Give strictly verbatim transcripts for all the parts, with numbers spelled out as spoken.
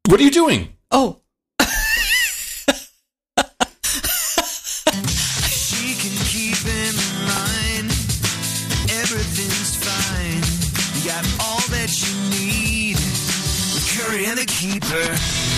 What are you doing? Oh. She can keep in line. Everything's fine. You got all that you need with Curry and the Keeper.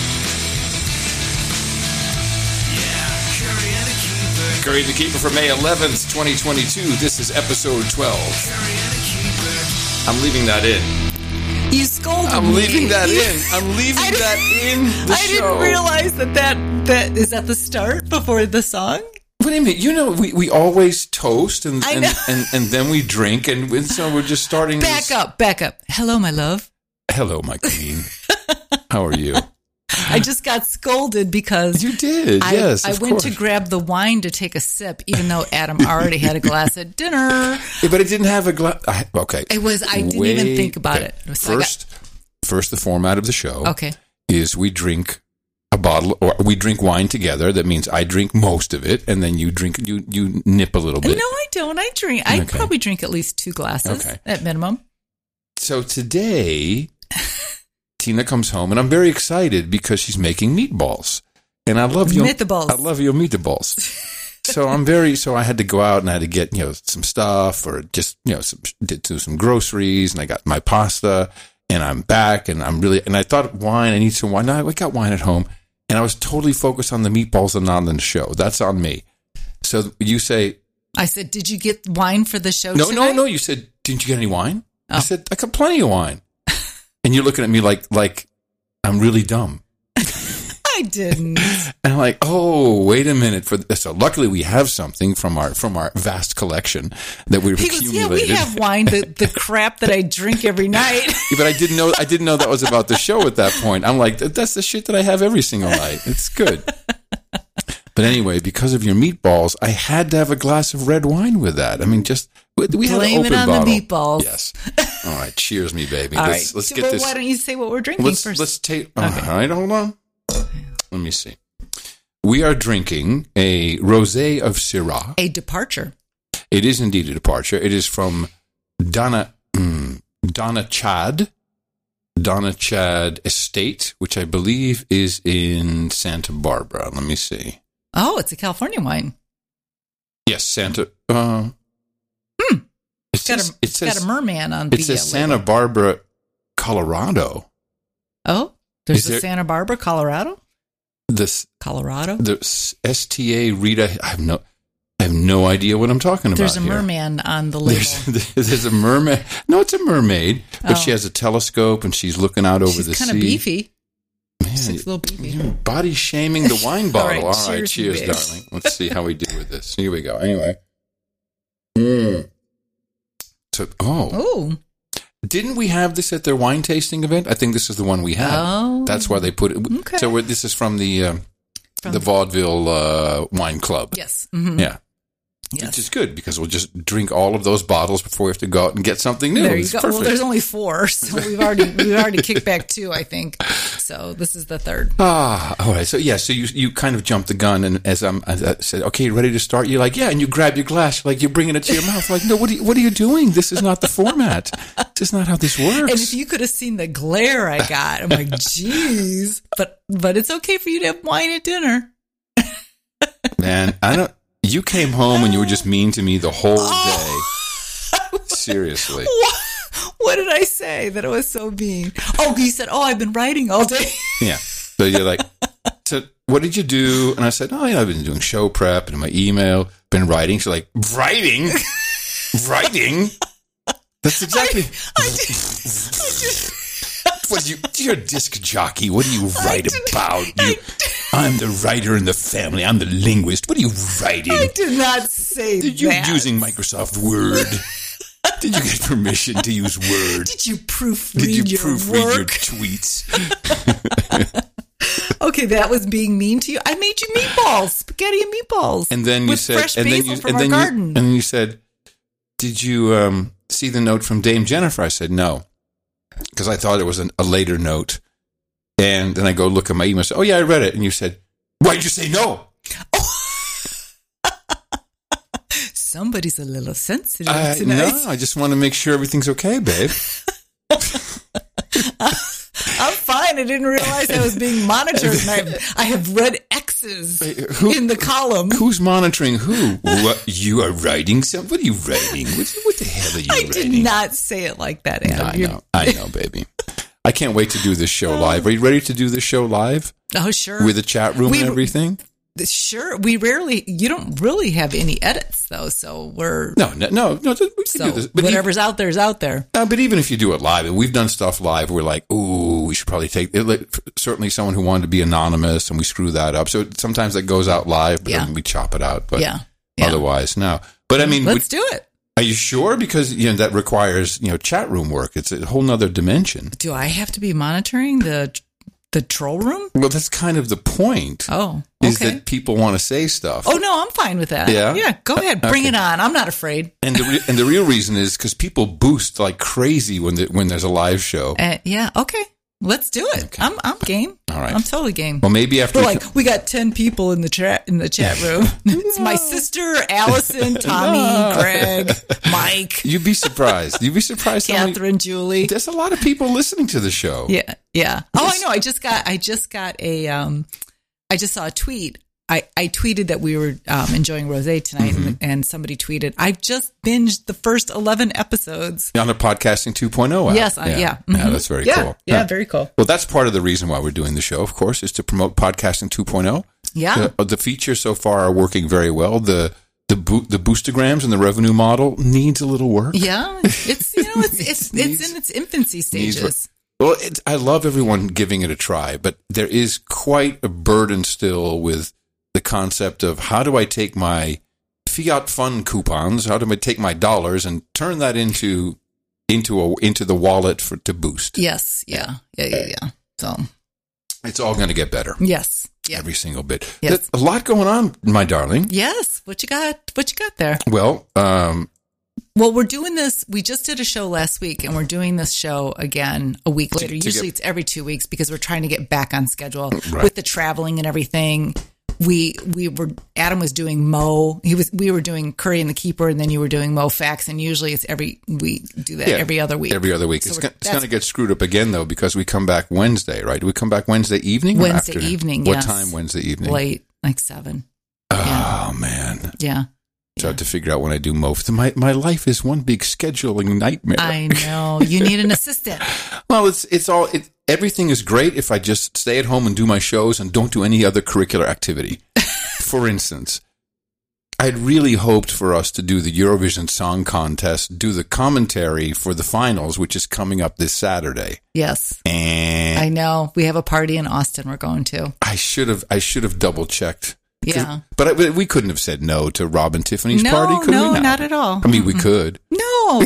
Yeah, Curry and the Keeper. Curry and the Keeper for May eleventh, twenty twenty-two. This is episode twelve. Curry and the Keeper. I'm leaving that in. You scolded I'm me. leaving that in. I'm leaving I that in the I show. didn't realize that, that that is that the start before the song. What do you mean? You know, we, we always toast and I and, know. and and then we drink, and we- so we're just starting. Back this. up, back up. Hello, my love. Hello, my queen. How are you? I just got scolded because You did, I, yes. I of went course. to grab the wine to take a sip, even though Adam already had a glass at dinner. Yeah, but it didn't have a glass. Okay, It was I didn't Wait- even think about okay. it. it was like First, first, the format of the show I- okay. is we drink a bottle, or we drink wine together. That means I drink most of it, and then you drink, you you nip a little No, bit. I don't. I drink. I Okay. probably drink at least two glasses Okay. at minimum. So today, Tina comes home, and I'm very excited because she's making meatballs, and I love your Meatballs. I love your meatballs. So I'm very so I had to go out and I had to get you know some stuff or just you know some, did do some groceries, and I got my pasta, and I'm back, and I'm really and I thought wine. I need some wine. No, I got wine at home, and I was totally focused on the meatballs and not on the show. That's on me. So you say I said, "Did you get wine for the show?" no, tonight? no, no. You said, didn't you get any wine? I Oh. said, I got plenty of wine. And you're looking at me like, like I'm really dumb. I didn't. And I'm like, oh, wait a minute. For this. So luckily we have something from our from our vast collection that we've He goes, "Yeah, accumulated. we have wine. The the crap that I drink every night." Yeah, but I didn't know I didn't know that was about the show at that point. I'm like, that's the shit that I have every single night. It's good. But anyway, because of your meatballs, I had to have a glass of red wine with that. I mean, just we we had Blame an it open on bottle. the meatballs. Yes. All right. Cheers, me baby. All let's right. let's So, get well, this. why don't you say what we're drinking Let's first? let's take. Okay. All right, hold on. Let me see. We are drinking a rosé of Syrah. A departure. It is indeed a departure. It is from Donna mm, Donna Chad, Donna Chad Estate, which I believe is in Santa Barbara. Let me see. Oh, it's a California wine. Yes, Santa. Uh, Hmm. It It's got says, a, it it's got says a merman on it the says uh, Santa label. Barbara, Colorado. Oh, there's Is a there- Santa Barbara, Colorado. This Colorado. the S T A Rita. I have no. I have no idea what I'm talking about. There's a here. merman on the label. There's, there's a mermaid. No, it's a mermaid, but Oh. she has a telescope and she's looking out over She's the kind sea. of beefy. Man, She's a little beefy. you're body shaming the wine bottle. All All right, right, cheers, cheers, babe. darling. Let's see how we do with this. Here we go. Anyway. Mm. So, oh, Oh, didn't we have this at their wine tasting event? I think this is the one we had. Oh. That's why they put it. Okay. So we're, this is from the um, From the the- Vaudeville uh, Wine Club. yes. Mhm. Yeah. Yes. Which is good because we'll just drink all of those bottles before we have to go out and get something new. There you It's go. perfect. Well, there's only four, so we've already we've already kicked back two, I think. So this is the third. Ah, all right. So yeah, so you you kind of jumped the gun, and as I'm, as I said, okay, ready to start. You're like, yeah, and you grab your glass, like you're bringing it to your mouth. Like, no, what are you, what are you doing? This is not the format. This is not how this works. And if you could have seen the glare I got, I'm like, geez. But but it's okay for you to have wine at dinner. Man, I don't. You came home and you were just mean to me the whole Oh. day. Seriously. What, what did I say that it was so mean? Oh, you said, oh, I've been writing all day. Yeah. So you're like, so what did you do? And I said, oh, yeah, I've been doing show prep and my email, been writing. She's like, writing? Writing? That's exactly. I did, I did, What do you, you're a disc jockey. What do you write did- about? You, I- I'm the writer in the family. I'm the linguist. What are you writing? I did not say Did you that. using Microsoft Word? Did you get permission to use Word? Did you proofread Did you your proofread work? your tweets? Okay, that was being mean to you. I made you meatballs, spaghetti and meatballs, And then you with said, fresh and then basil you, from and our then you, garden. and then you said, did you um, see the note from Dame Jennifer? I said no, because I thought it was an, a later note. And then I go look at my email. I said, oh yeah, I read it. And you said, why did you say no? Somebody's a little sensitive I, tonight. no, I just want to make sure everything's okay, babe. I'm fine. I didn't realize I was being monitored. And I, I have red X's who, in the column. Who's monitoring who? What, you are writing something? What are you writing? What, what the hell are you I writing? I did not say it like that, Adam. No, I know. I know, baby. I can't wait to do this show live. Are you ready to do this show live? Oh, sure. With a chat room we, and everything? Sure. We rarely, you don't really have any edits, though, so we're... No, no, no. no we can so do this. But whatever's even, out there is out there. Uh, but even if you do it live, and we've done stuff live, we're like, ooh, we should probably take... It, like, certainly someone who wanted to be anonymous, and we screw that up. So sometimes that goes out live, but yeah. then we chop it out. But yeah. Yeah. otherwise, no. But I mean... Let's we, do it. Are you sure? Because you know that requires, you know, chat room work. It's a whole nother dimension. Do I have to be monitoring the the troll room? Well, that's kind of the point. Oh, okay. Is that people want to say stuff. Oh, no, I'm fine with that. Yeah? Yeah, go ahead. Bring okay. it on. I'm not afraid. And the re- and the real reason is because people boost like crazy when the, when there's a live show. Uh, yeah, okay. Let's do it. Okay. I'm I'm game. All right. I'm totally game. Well, maybe after We're we like, co- we got ten people in the chat in the chat room. It's my sister, Allison, Tommy, Greg, Mike. You'd be surprised. You'd be surprised. how many- Catherine, Julie. There's a lot of people listening to the show. Yeah, yeah. Oh, I know. I just got. I just got a. Um, I just saw a tweet. I, I tweeted that we were um, enjoying Rosé tonight, mm-hmm. and, and somebody tweeted, "I just binged the first eleven episodes on the Podcasting two point oh app." Yes, I, yeah, yeah. Mm-hmm. yeah, that's very yeah, cool. Yeah, yeah, very cool. Well, that's part of the reason why we're doing the show, of course, is to promote Podcasting two point oh. Yeah, the, the features so far are working very well. The the bo- the boostograms and the revenue model needs a little work. Yeah, it's you know it's it's needs, it's in its infancy stages. Well, it's, I love everyone giving it a try, but there is quite a burden still with the concept of how do I take my fiat fund coupons, how do I take my dollars and turn that into into a into the wallet for to boost? Yes, yeah, yeah, yeah, yeah. So it's all going to get better. Yes, yeah. Every single bit. Yes. There's a lot going on, my darling. Yes. What you got? What you got there? Well, um, well, we're doing this. We just did a show last week, and we're doing this show again a week later. To, to Usually, get, it's every two weeks because we're trying to get back on schedule right. with the traveling and everything. We we were Adam was doing Mo. He was we were doing Curry and the Keeper, and then you were doing Mo Facts. And usually it's every we do that yeah, every other week. Every other week. So it's going, it's going to get screwed up again though because we come back Wednesday, right? Do we come back Wednesday evening? Wednesday or after? evening. What yes. time Wednesday evening? Late, like seven. Oh yeah. man. Yeah. So I have to figure out when I do Mo. My my life is one big scheduling nightmare. I know. You need an assistant. Well, it's it's all it, everything is great if I just stay at home and do my shows and don't do any other curricular activity. For instance, I'd really hoped for us to do the Eurovision Song Contest, do the commentary for the finals, which is coming up this Saturday. Yes. And I know. We have a party in Austin we're going to. I should have I should have double checked. Yeah. But I, we couldn't have said no to Rob and Tiffany's no, party, could no, we? No, not at all. I mean, Mm-mm. we could. No.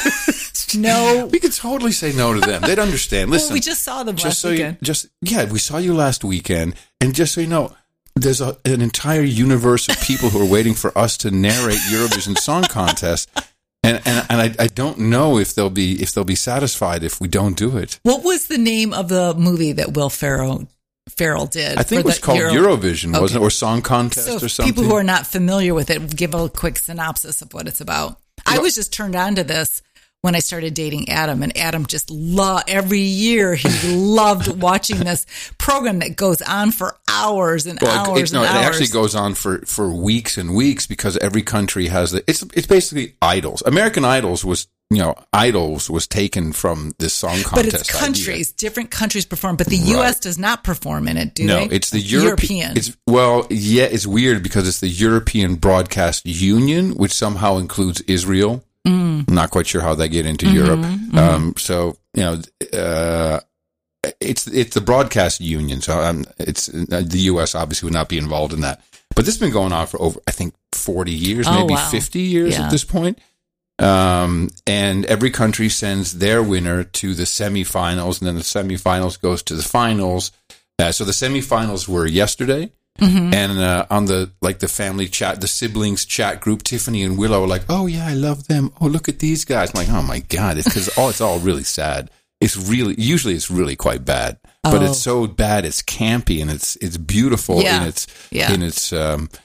No. We could totally say no to them. They'd understand. Listen, well, we just saw them just last so weekend. You, just yeah, we saw you last weekend, and just so you know, there's a, an entire universe of people who are waiting for us to narrate Eurovision Song Contest, and and, and I, I don't know if they'll be if they'll be satisfied if we don't do it. What was the name of the movie that Will Ferrell Ferrell did? I think it was called Euro- Eurovision, okay. wasn't it, or Song Contest so or something? People who are not familiar with it, give a quick synopsis of what it's about. I was just turned on to this when I started dating Adam, and Adam just loved, every year he loved watching this program that goes on for hours and well, hours it, no, and it hours. actually goes on for, for weeks and weeks because every country has the, it's, it's basically Idols. American Idols was, you know, Idols was taken from this song contest. But it's countries, idea. different countries perform, but the U S right. does not perform in it, do no, they? No, it's the like Europe- European. It's, well, yeah, it's weird because it's the European Broadcast Union, which somehow includes Israel. Mm. I'm not quite sure how they get into mm-hmm, Europe. Mm-hmm. Um, so, you know, uh, it's it's the Broadcast Union. So um, it's uh, the U S obviously would not be involved in that. But this has been going on for over, I think, forty years, oh, maybe wow. fifty years yeah. at this point. Um, and every country sends their winner to the semifinals, and then the semifinals goes to the finals. Uh, so the semifinals were yesterday. Mm-hmm. And uh, on the like the family chat, the siblings chat group, Tiffany and Willow are like, "Oh yeah, I love them. Oh, look at these guys." I'm like, "Oh my god!" It's because oh, it's all really sad. It's really usually it's really quite bad, but oh. it's so bad it's campy and it's it's beautiful yeah. in its yeah. in its um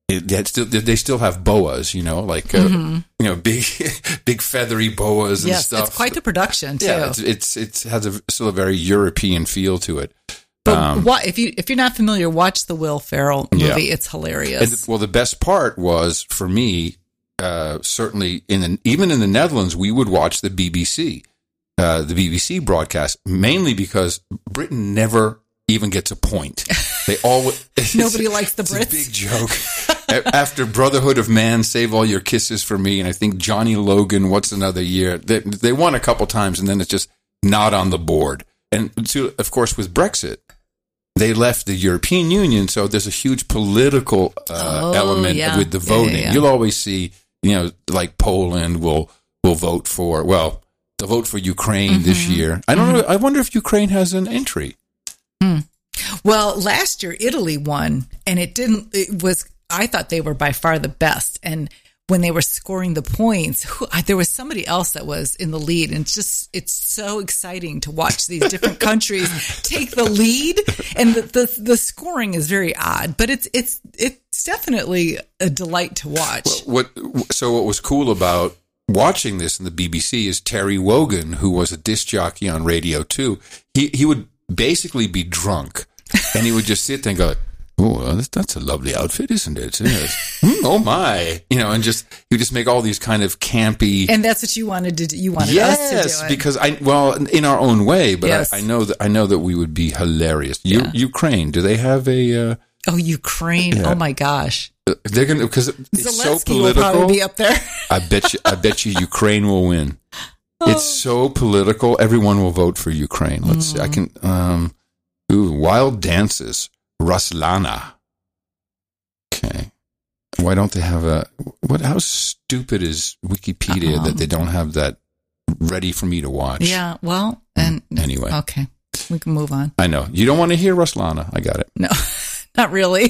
it, they still they still have boas, you know, like uh, Mm-hmm. you know, big big feathery boas and Yes, stuff. it's quite the production too. Yeah, it's it's it's has a still a very European feel to it. But Um, what, if you if you're not familiar, watch the Will Ferrell movie. Yeah. It's hilarious. And, well, the best part was for me, uh, certainly in the, even in the Netherlands, we would watch the B B C, uh, the B B C broadcast, mainly because Britain never even gets a point. They always Nobody likes the it's Brits. a big joke. After Brotherhood of Man, Save All Your Kisses for Me, and I think Johnny Logan, What's Another Year? They, they won a couple times, and then it's just not on the board. And to, of course, with Brexit, they left the European Union, so there's a huge political uh, Oh, element yeah. with the Yeah, yeah, voting. yeah. You'll always see, you know, like Poland will will vote for, well, they'll vote for Ukraine Mm-hmm. this year. I don't know. I wonder if Ukraine has an entry. Well, last year Italy won, and it didn't. It was. I thought they were by far the best, and when they were scoring the points, who, there was somebody else that was in the lead, and it's just it's so exciting to watch these different countries take the lead, and the, the the scoring is very odd, but it's it's it's definitely a delight to watch. What so what was cool about watching this in the B B C is Terry Wogan, who was a disc jockey on Radio two. He he would basically be drunk, and he would just sit there and go, "Oh, well, that's, that's a lovely outfit, isn't it? Yes. Mm, oh my!" You know, and just he would just make all these kind of campy. And that's what you wanted to do. You wanted Yes, us to do it. because I well in our own way, but Yes. I, I know that I know that we would be hilarious. U, Yeah. Ukraine, do they have a? Uh, Oh, Ukraine! Yeah. Oh my gosh, they're gonna because it's so Zelensky will political. probably be up there. I bet you. I bet you Ukraine will win. Oh. It's so political. Everyone will vote for Ukraine. Let's see. I can. Um, ooh, Wild Dances, Ruslana. Okay. Why don't they have a? What? How stupid is Wikipedia Uh-huh. that they don't have that ready for me to watch? Yeah, well, and Anyway. okay, we can move on. I know you don't want to hear Ruslana. I got it. No, not really.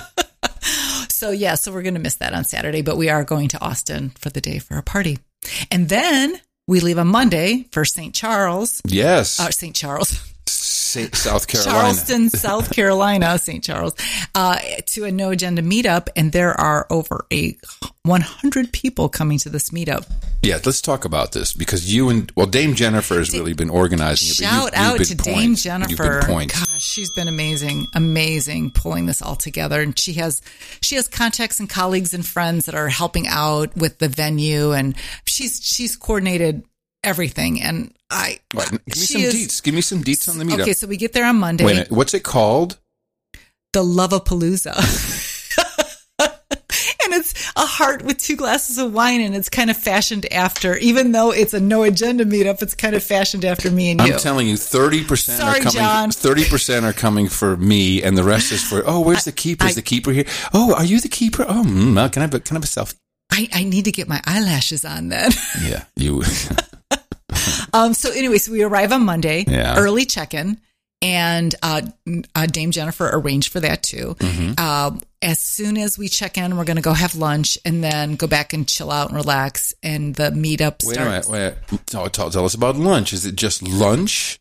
So yeah, so we're going to miss that on Saturday, but we are going to Austin for the day for a party, and then we leave on Monday for Saint Charles, Yes, uh, Saint Charles, Saint South Carolina. Charleston, South Carolina, Saint Charles, uh, to a No Agenda meetup, and there are over a one hundred people coming to this meetup. Yeah, let's talk about this because you and well, Dame Jennifer has really been organizing it. but Shout you've- you've out been to point. Dame You've Jennifer. been point. Gosh, she's been amazing, amazing pulling this all together. And she has she has contacts and colleagues and friends that are helping out with the venue, and she's she's coordinated everything. And I Right, give me she some is- deets. Give me some deets on the meetup. Okay, so we get there on Monday. Wait a minute. What's it called? The Lovapalooza. And it's a heart with two glasses of wine, and it's kind of fashioned after, even though it's a No Agenda meetup, it's kind of fashioned after me and you. I'm telling you, thirty percent are Sorry, coming. John. Thirty percent are coming for me, and the rest is for. Oh, where's the keeper? Is I- the keeper here? Oh, are you the keeper? Oh, mm, uh, can I? Can I have a selfie? I, I need to get my eyelashes on then. Yeah, you. Um, so anyway, so we arrive on Monday, Yeah. early check-in, and uh, uh, Dame Jennifer arranged for that too. Mm-hmm. Um, as soon as we check in, we're going to go have lunch and then go back and chill out and relax. And the meetup Wait starts. a minute. Wait. Tell, tell, tell us about lunch. Is it just lunch?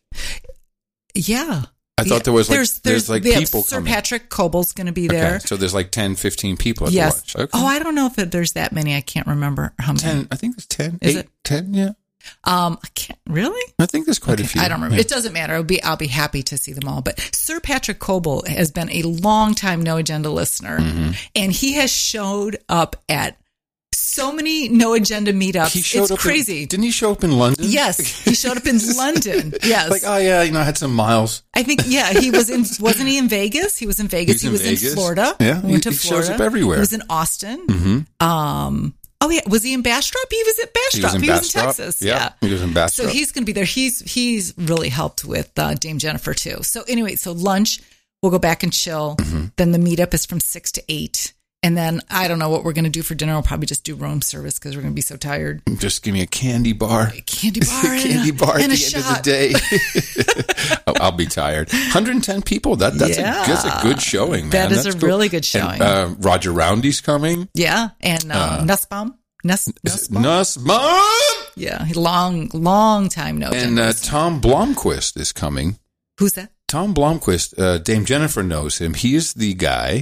Yeah. I thought there was like there's, there's, like they have people Sir coming. Patrick Coble's going to be there. Okay, so there's like ten, fifteen people at Yes. the lunch. Okay. Oh, I don't know if it, there's that many. I can't remember how many. ten. I think there's ten. Is Eight, it? ten. Yeah. Um, I can't really. I think there's quite a few. I don't remember. Yeah. It doesn't matter. I'll be I'll be happy to see them all. But Sir Patrick Coble has been a long time No Agenda listener, Mm-hmm. and he has showed up at so many No Agenda meetups. He showed It's up crazy. In, didn't he show up in London? Yes, he showed up in London. Yes, Like, oh yeah, you know, I had some miles. I think yeah, he was in. Wasn't he in Vegas? He was in Vegas. He was in he was Vegas. in Florida. Yeah, he went he- to he shows Florida. up everywhere. He was in Austin. Mm-hmm. Um. Oh yeah, was he in Bastrop? He was at Bastrop. He was in He was in Bastrop. Texas. Yeah, Yeah, he was in Bastrop. So he's going to be there. He's he's really helped with uh, Dame Jennifer too. So anyway, so lunch, we'll go back and chill. Mm-hmm. Then the meetup is from six to eight, and then I don't know what we're going to do for dinner. We'll probably just do room service because we're going to be so tired. Just give me a candy bar. Candy bar, and candy a, bar at and the a end shot. of the day. I'll, I'll be tired. one hundred ten people. That that's, Yeah. a, that's a good showing, man. That is That's a cool. really good showing. And, uh, Roger Roundy's coming. Yeah, and um, Nussbaum. Nuss, Nussbaum. Nussbaum! Yeah, he long, long time no. And Agenda uh, listener. Tom Blomqvist is coming. Who's that? Tom Blomqvist, uh, Dame Jennifer knows him. He is the guy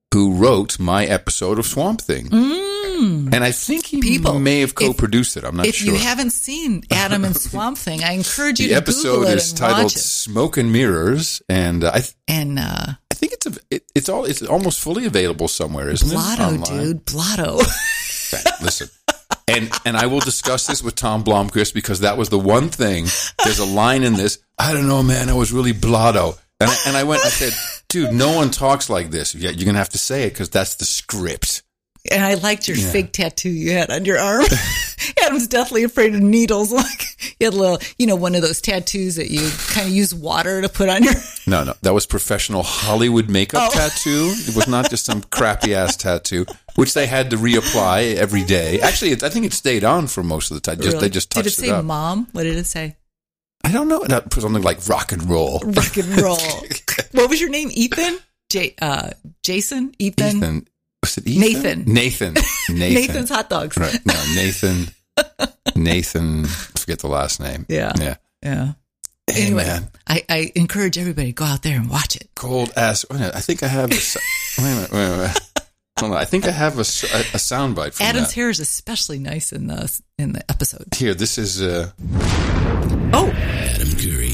who wrote my episode of Swamp Thing. Mm. And I think he People, may have co-produced if, it. I'm not if sure. If you haven't seen Adam and Swamp Thing, I encourage you the to Google episode it is and titled watch it. Smoke and Mirrors, and uh, I th- And uh, I think it's a, it, it's all it's almost fully available somewhere, isn't Blotto, it? Online. dude, Blotto. Okay, listen. And and I will discuss this with Tom Blomqvist because that was the one thing. There's a line in this. I don't know, man. I was really blotto. And I, and I went and I said, dude, no one talks like this. Yeah, you're going to have to say it because that's the script. And I liked your Yeah. fake tattoo you had on your arm. Adam's deathly afraid of needles. Like you had a little, you know, one of those tattoos that you kind of use water to put on your. No, no, that was professional Hollywood makeup Oh. tattoo. It was not just some crappy ass tattoo, which they had to reapply every day. Actually, it, I think it stayed on for most of the time. Just Really? they just touched Did it say up. mom? What did it say? I don't know. That was something like rock and roll. Rock and roll. What was your name? Ethan? J- uh, Jason? Ethan? Ethan. Was it Ethan? Nathan. Nathan. Nathan. Nathan's hot dogs. Right. No, Nathan. Nathan. I forget the last name. Yeah. Yeah. Yeah. Hey, Anyway, man. I, I encourage everybody to go out there and watch it. Cold ass. Wait a minute. I think I have a. s- Wait a minute. Wait a minute. Hold on. I think I have a, s- a, a soundbite from Adam's that. hair is especially nice in the in the episode. Here, this is. Uh, Oh, Adam Curry.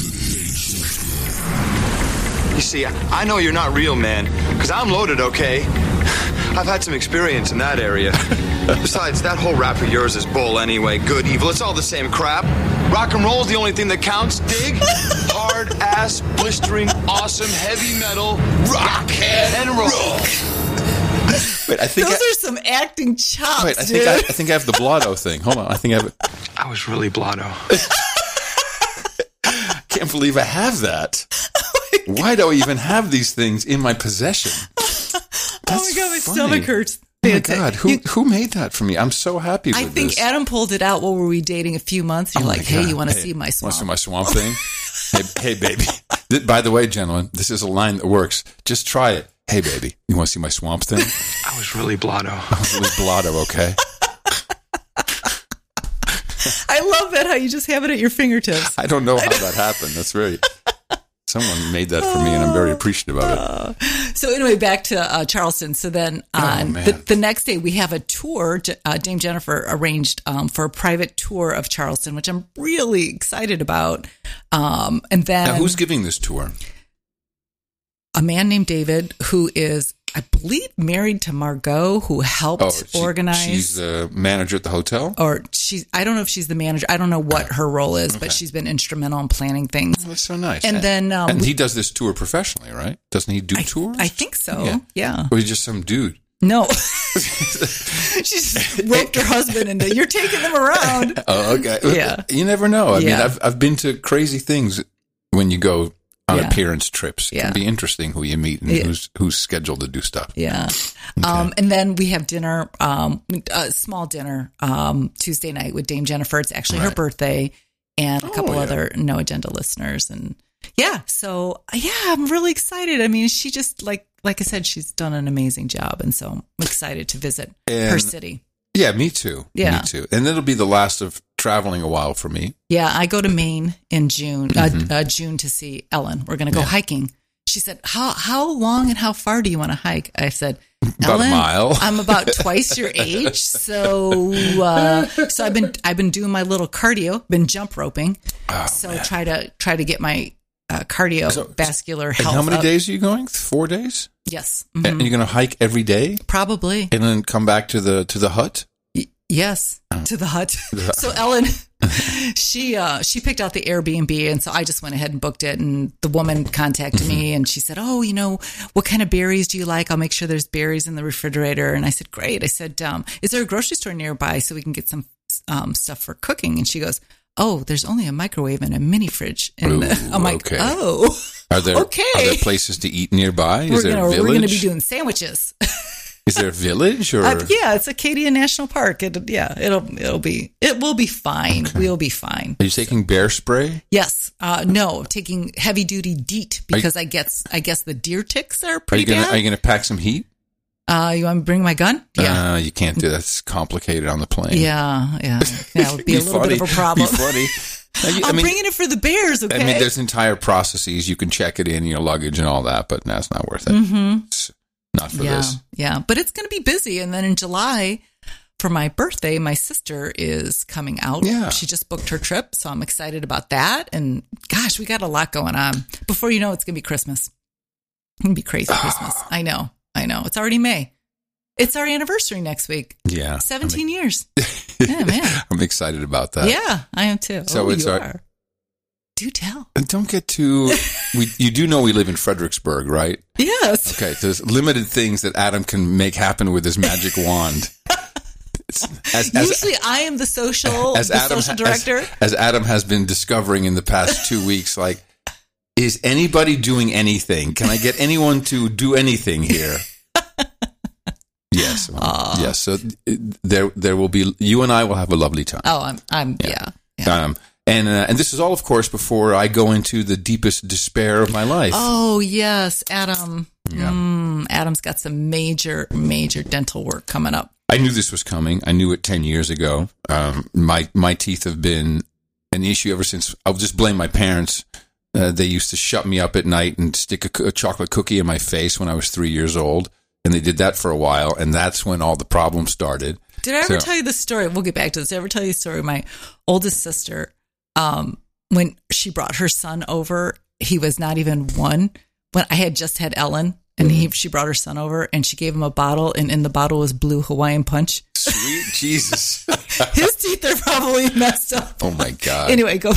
You see, I, I know you're not real, man, because I'm loaded, okay? I've had some experience in that area. Besides, that whole rap of yours is bull anyway. Good, evil, it's all the same crap. Rock and roll's the only thing that counts, dig? Hard ass, blistering, awesome, heavy metal, rock and roll. wait, I think. those I, are some acting chops, wait, I dude. think I, I think I have the blotto thing. Hold on. I think I have. I was really blotto. I can't believe I have that. Why do I even have these things in my possession? oh my god, my funny. stomach hurts. Oh my Fantastic. God, who You- who made that for me? I'm so happy with I think this. Adam pulled it out while we were dating a few months. You're Oh my like, hey, God. you want to Hey, see my wanna swamp? see my swamp thing? hey, hey, baby. Th- By the way, gentlemen, this is a line that works. Just try it. Hey, baby, you want to see my swamp thing? I was really blotto. I was really blotto, okay? I love that how you just have it at your fingertips. I don't know how that happened. That's very. Someone made that for me, and I'm very appreciative of it. So anyway, back to uh, Charleston. So then on Oh, man. the, the next day, we have a tour. J- Uh, Dame Jennifer arranged um, for a private tour of Charleston, which I'm really excited about. Um, and then Now, who's giving this tour? a man named David, who is, I believe, married to Margot, who helped Oh, she- organize. She's the manager at the hotel. or she's, I don't know if she's the manager. I don't know what her role is, but Okay. she's been instrumental in planning things. Oh, that's so nice. And then, um, and he does this tour professionally, right? Doesn't he do I, tours? I think so. Yeah. Yeah. Or he's just some dude. No. She just roped her husband into, you're taking them around. Oh, okay. Yeah. You never know. I mean, Yeah. I've I've been to crazy things when you go on Yeah. appearance trips. It Yeah. can be interesting who you meet and Yeah. who's who's scheduled to do stuff. Yeah. Um, and then we have dinner, um, a small dinner, um, Tuesday night with Dame Jennifer. It's actually her Right. birthday and a couple Oh, yeah. other No Agenda listeners. And yeah, so yeah, I'm really excited. I mean, she just like, like I said, she's done an amazing job. And so I'm excited to visit her And- city. Yeah, me too. Yeah. Me too. And it'll be the last of traveling a while for me. Yeah. I go to Maine in June, Mm-hmm. uh, uh, June to see Ellen. We're going to go hiking. She said, how, how long and how far do you want to hike? I said, About a Ellen, mile. I'm about twice your age, so uh, so I've been I've been doing my little cardio, been jump roping, Oh, so man. try to try to get my uh, cardiovascular And health. how many up. days are you going? Four days? Yes, And Mhm. you're going to hike every day probably. and then come back to the to the hut? Y- yes, to the hut. So Ellen, she uh, she picked out the Airbnb, and so I just went ahead and booked it. And the woman contacted me, and she said, "Oh, you know, what kind of berries do you like? I'll make sure there's berries in the refrigerator." And I said, "Great." I said, um, "Is there a grocery store nearby so we can get some um, stuff for cooking?" And she goes, "Oh, there's only a microwave and a mini fridge." And Ooh, I'm like, okay. "Oh, Are there Okay. are there places to eat nearby? Is we're there gonna a we're gonna be village? doing sandwiches." Is there a village or Uh, yeah, it's Acadia National Park. It, yeah, it'll it'll be it will be fine. We'll be fine. are you taking bear spray? Yes. Uh, no, taking heavy duty DEET because I guess I guess the deer ticks are Are you pretty gonna bad. are you gonna pack some heat? uh, you want me to bring my gun? Yeah. Uh, you can't do that. It's complicated on the plane. yeah, yeah, yeah. It would be a little bit of a problem. Be funny. Now, you- I I'm mean, bringing it for the bears. Okay. I mean, there's entire processes. You can check it in your luggage and all that, but no, it's not worth it. Mm-hmm. It's- not for yeah, this. Yeah, but it's going to be busy. And then in July, for my birthday, my sister is coming out. Yeah. She just booked her trip, so I'm excited about that. And gosh, we got a lot going on. Before you know it, it's going to be Christmas. It's going to be crazy Christmas. I know. I know. It's already May. It's our anniversary next week. Yeah. seventeen years. Yeah, man. I'm excited about that. Yeah, I am too. So oh, it's you our- are. Do tell. And don't get too. We, you do know we live in Fredericksburg, right? Yes. Okay. There's limited things that Adam can make happen with his magic wand. It's, as, as, Usually I am the social, as the Adam, social director. As, as Adam has been discovering in the past two weeks, like, is anybody doing anything? Can I get anyone to do anything here? Yes. Aww. Yes. So uh, there, there will be. You and I will have a lovely time. Oh, I'm, I'm, yeah. yeah, yeah. Um, and uh, and this is all, of course, before I go into the deepest despair of my life. Oh, yes, Adam. Yeah. Mm, Adam's got some major, major dental work coming up. I knew this was coming. I knew it ten years ago. Um, my my teeth have been an issue ever since. I'll just blame my parents. Uh, they used to shut me up at night and stick a, a chocolate cookie in my face when I was three years old. And they did that for a while. And that's when all the problems started. Did I ever So- tell you the story? We'll get back to this. Did I ever tell you the story? My oldest sister, um, when she brought her son over, he was not even one. When I had just had Ellen, and he, she brought her son over, and she gave him a bottle, and in the bottle was blue Hawaiian Punch. Sweet Jesus. His teeth are probably messed up. Oh, my God. Anyway, go.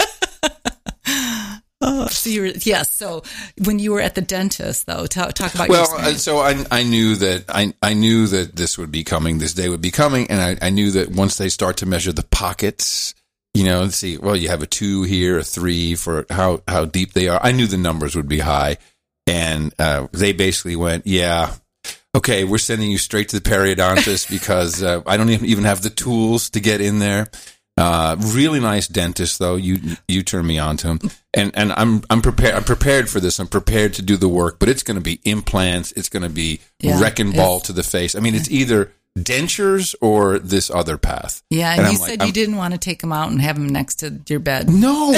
Oh, so you were, yes. So when you were at the dentist, though, talk, talk about your Well, experience. uh, so I I knew that I I knew that this would be coming. This day would be coming, and I, I knew that once they start to measure the pockets, you know, let's see. Well, you have a two here, a three for how how deep they are. I knew the numbers would be high, and uh, they basically went, yeah. Okay, we're sending you straight to the periodontist because uh, I don't even even have the tools to get in there. Uh, really nice dentist, though. You you turn me on to him, and and I'm I'm prepared. I'm prepared for this. I'm prepared to do the work, but it's going to be implants. It's going to be Yeah, wrecking ball it's- to the face. I mean, it's either dentures or this other path. yeah, and, and you I'm said like, you I'm- didn't want to take him out and have him next to your bed. No,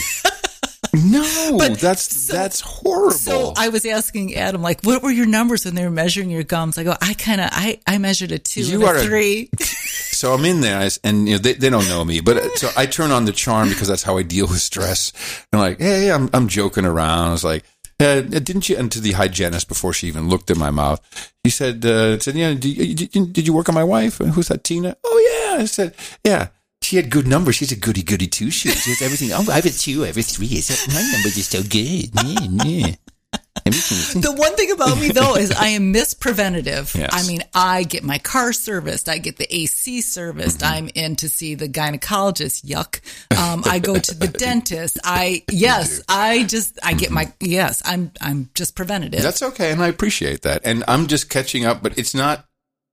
no, But that's so- that's horrible. So I was asking Adam, like, what were your numbers when they were measuring your gums? I go, I kind of, I, I measured a two You and are a a- three. So I'm in there, and you know they, they don't know me, but uh, so I turn on the charm because that's how I deal with stress. And like, hey, I'm I'm joking around. I was like, uh, didn't you? And to the hygienist before she even looked at my mouth, he said, uh, said, yeah, did you, did, did you work on my wife? Who's that, Tina? Oh yeah, I said, yeah. She had good numbers. She's a goody goody two shoes. She has everything. Oh, I have a two, I have a three. It's, my numbers are so good. Yeah, yeah. Everything. The one thing about me, though, is I am Miss Preventative. Yes. I mean, I get my car serviced. I get the A C serviced. Mm-hmm. I'm in to see the gynecologist. Yuck. Um, I go to the dentist. I, yes, I just, I get my, yes, I'm, I'm just preventative. That's okay, and I appreciate that. And I'm just catching up, but it's not.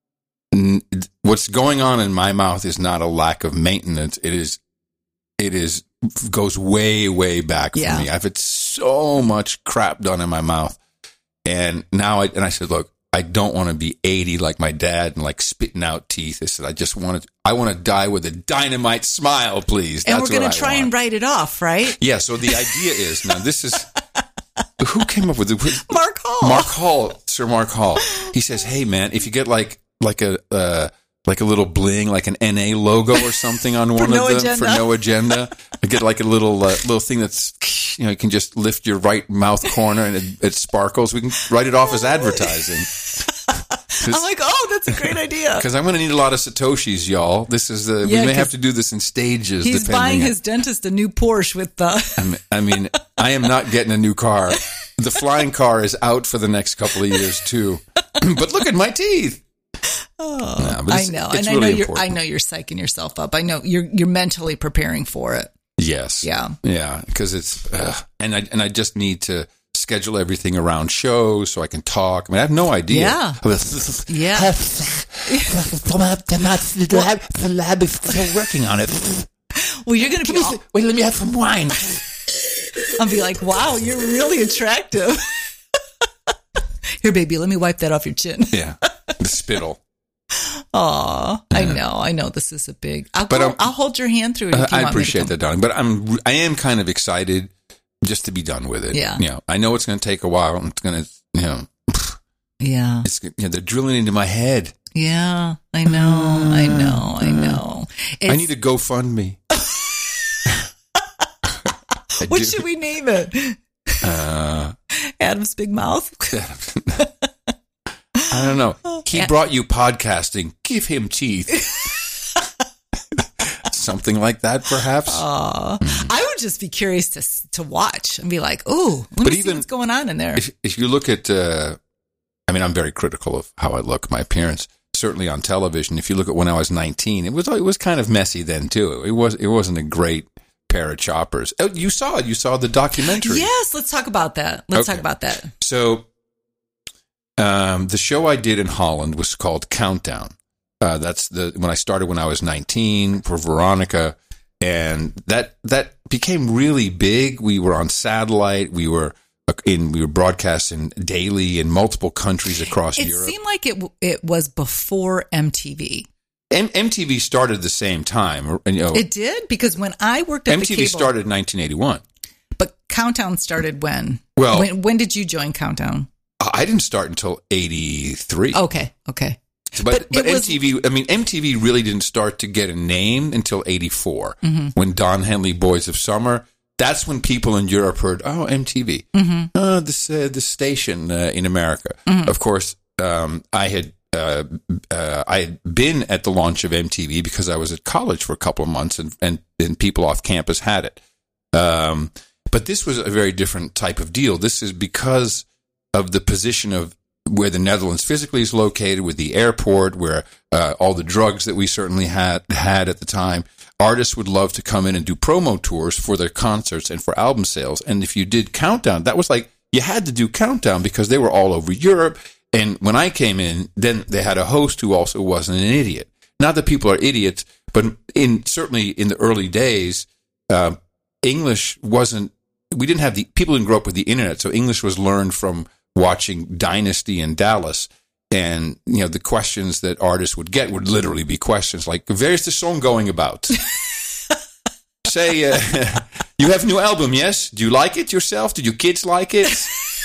n- What's going on in my mouth is not a lack of maintenance. It is, it is goes way, way back for Yeah. me. I've had so much crap done in my mouth, and now I and I said, look, I don't want to be eighty like my dad and like spitting out teeth. I said, I just want to. I want to die with a dynamite smile, please. and That's we're going what to I try want. and write it off, right? Yeah. So the idea is now this is who came up with it. Mark Hall. Mark Hall, Sir Mark Hall. He says, "Hey, man, if you get like like a uh, like a little bling, like an N A logo or something on one no of them agenda. for no agenda, I get like a little uh, little thing that's you know you can just lift your right mouth corner and it, it sparkles. We can write it off as advertising." I'm like, oh, that's a great idea. Because I'm going to need a lot of satoshis, y'all. This is the Yeah, we may 'cause have to do this in stages. He's depending buying on- his dentist a new Porsche with the. I mean, I mean, I am not getting a new car. The flying car is out for the next couple of years too. But look at my teeth. Oh, No, but I it's- know, it's and I really know you're. important. I know you're psyching yourself up. I know you're. You're mentally preparing for it. Yes. Yeah. Yeah. Because it's, uh, and I and I just need to schedule everything around shows so I can talk. I mean, I have no idea. Yeah. Yeah. Still working on it. Well, you're gonna be. All, Wait, let me have some wine. I'll be like, wow, you're really attractive. Here, baby, let me wipe that off your chin. Yeah. The spittle. Aw, I know, I know. This is a big. I'll, But, go, um, I'll hold your hand through it. Uh, If you I want me to appreciate come. that, darling. But I'm, I am kind of excited just to be done with it. Yeah. You know, I know it's going to take a while. It's going to, you know, Yeah. It's, you know, they're drilling into my head. Yeah, I know, I know, I know. It's, I need a GoFundMe. what do. should we name it? Uh, Adam's Big Mouth? I don't know. He brought you podcasting. Give him teeth. Something like that, perhaps. Uh, mm. I would just be curious to to watch and be like, "Ooh, let me see what's going on in there." If, if you look at, uh, I mean, I'm very critical of how I look, my appearance. Certainly on television. If you look at when I was nineteen, it was it was kind of messy then too. It was it wasn't a great pair of choppers. Oh, you saw it. You saw the documentary. Yes, let's talk about that. Let's okay. talk about that. So, um, the show I did in Holland was called Countdown. Uh, that's the when I started when I was nineteen for Veronica, and that that became really big. We were on satellite. We were in we were broadcasting daily in multiple countries across it Europe. It seemed like it it was before M T V. M- MTV started the same time. You know, it did because when I worked at M T V the cable, started in nineteen eighty-one. But Countdown started when? Well, when, when did you join Countdown? I didn't start until eighty-three. Okay, okay. But, but, but was, M T V, I mean, M T V really didn't start to get a name until eighty-four, mm-hmm. when Don Henley Boys of Summer. That's when people in Europe heard, oh, M T V, mm-hmm. uh, this uh, this station uh, in America. Mm-hmm. Of course, um, I had uh, uh, I had been at the launch of M T V because I was at college for a couple of months, and and, and people off campus had it. Um, but this was a very different type of deal. This is because of the position of where the Netherlands physically is located, with the airport, where uh, all the drugs that we certainly had had at the time. Artists would love to come in and do promo tours for their concerts and for album sales. And if you did Countdown, that was like, you had to do Countdown because they were all over Europe. And when I came in, then they had a host who also wasn't an idiot. Not that people are idiots, but in certainly in the early days, uh, English wasn't, we didn't have the, people didn't grow up with the internet. So English was learned from watching Dynasty in Dallas. And, you know, the questions that artists would get would literally be questions like, where's the song going about? Say, uh, you have a new album, yes? Do you like it yourself? Did your kids like it?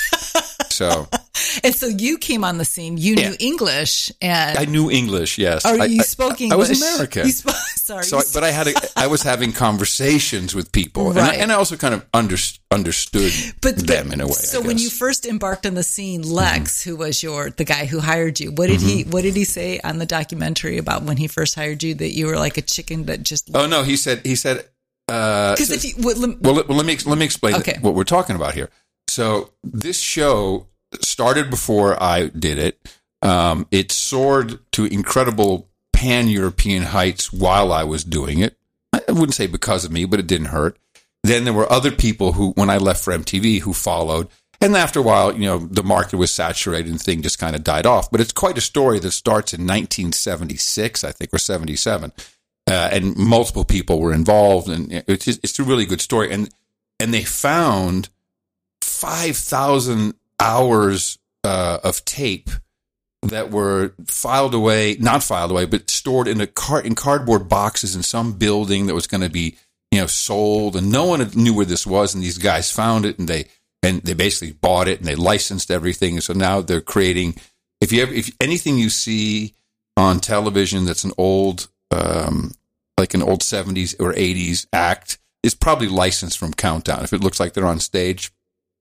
So, and so you came on the scene. You knew yeah. English, and I knew English. Yes, or you I, spoke I, English. I was American. You sp- sorry, so, I, but I had a, I was having conversations with people, right. and, I, and I also kind of under, understood but, them but, in a way. So I when guess. you first embarked on the scene, Lex, mm-hmm. who was your the guy who hired you, what did mm-hmm. he what did he say on the documentary about when he first hired you, that you were like a chicken that just? Oh no, he said he said. Because uh, if you well, let, well, let, well, let me let me explain okay. what we're talking about here. So this show started before I did it. Um, it soared to incredible pan-European heights while I was doing it. I wouldn't say because of me, but it didn't hurt. Then there were other people who, when I left for M T V, who followed. And after a while, you know, the market was saturated and the thing just kind of died off. But it's quite a story that starts in nineteen seventy-six, I think, or seventy-seven. Uh, and multiple people were involved. And it's just, it's a really good story. And, and they found five thousand hours uh, of tape that were filed away, not filed away, but stored in a car in cardboard boxes in some building that was going to be, you know, sold, and no one knew where this was. And these guys found it, and they and they basically bought it, and they licensed everything. And so now they're creating. If you ever, if anything you see on television that's an old, um, like an old seventies or eighties act, is probably licensed from Countdown. If it looks like they're on stage.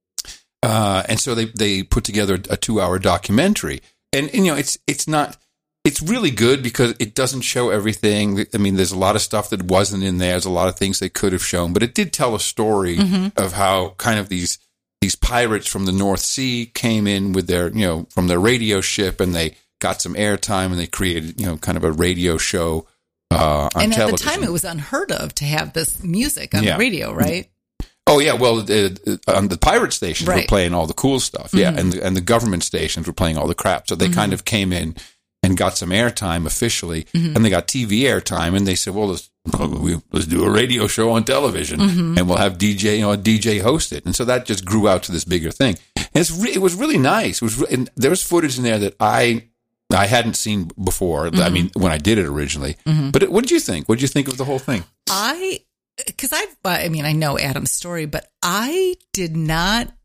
Uh, and so they, they put together a two hour documentary, and, and, you know, it's, it's not, it's really good because it doesn't show everything. I mean, there's a lot of stuff that wasn't in there. There's a lot of things they could have shown, but it did tell a story mm-hmm. of how kind of these, these pirates from the North Sea came in with their, you know, from their radio ship, and they got some airtime, and they created, you know, kind of a radio show, uh, on and at television. the time it was unheard of to have this music on yeah. the radio, right? Oh yeah, well, uh, on the pirate stations right. were playing all the cool stuff, yeah, mm-hmm. and the, and the government stations were playing all the crap. So they mm-hmm. kind of came in and got some airtime officially, mm-hmm. and they got T V airtime, and they said, "Well, let's let's do a radio show on television, mm-hmm. and we'll have D J, you know, D J host it." And so that just grew out to this bigger thing, and it's re- it was really nice. It was, re- and there was footage in there that I I hadn't seen before. Mm-hmm. I mean, when I did it originally, mm-hmm. but it, what did you think? What did you think of the whole thing? I. Because I, I mean, I know Adam's story, but I did not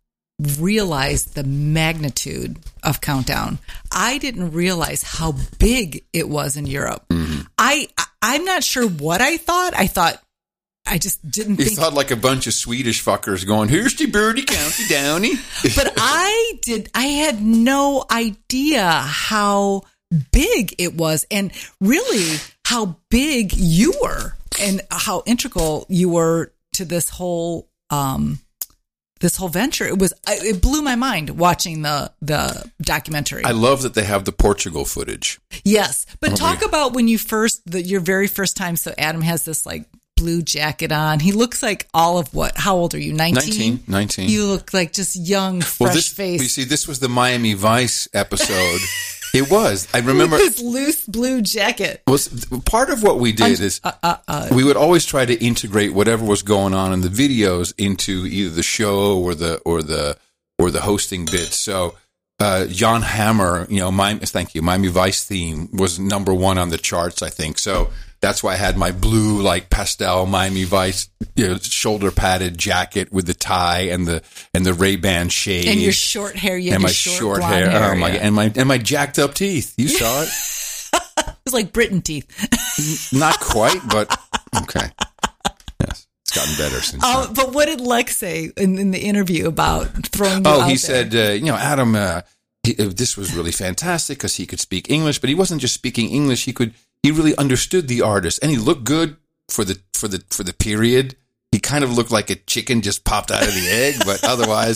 realize the magnitude of Countdown. I didn't realize how big it was in Europe. Mm-hmm. I, I'm not sure what I thought. I thought, I just didn't you think. thought like a bunch of Swedish fuckers going, here's the birdie, County Downy. But I did, I had no idea how big it was and really how big you were and how integral you were to this whole, um, this whole venture. It was, it blew my mind watching the, the documentary. I love that they have the Portugal footage. Yes. But Oh, talk yeah. about when you first, the, your very first time. So Adam has this like blue jacket on. He looks like all of what? How old are you? nineteen? nineteen. nineteen. You look like just young, fresh well, this, face. You see, this was the Miami Vice episode. It was. I remember. With this loose blue jacket. Was part of what we did is uh, uh, uh, we would always try to integrate whatever was going on in the videos into either the show or the or the or the hosting bits. So uh, Jan Hammer, you know, Miami, thank you, Miami Vice theme was number one on the charts, I think. So that's why I had my blue, like pastel Miami Vice, you know, shoulder padded jacket with the tie and the and the Ray-Ban shades and your short hair. You had and your my short, short blonde hair, hair oh my, yeah. and my and my jacked up teeth. You saw it. It was like Britain teeth. Not quite, but okay. Yes, it's gotten better since. Oh, then. but what did Lex say in, in the interview about throwing you Oh, out he there? said, uh, you know, Adam, uh, he, uh, this was really fantastic because he could speak English, but he wasn't just speaking English. He could, he really understood the artist, and he looked good for the for the for the period. He kind of looked like a chicken just popped out of the egg, but otherwise,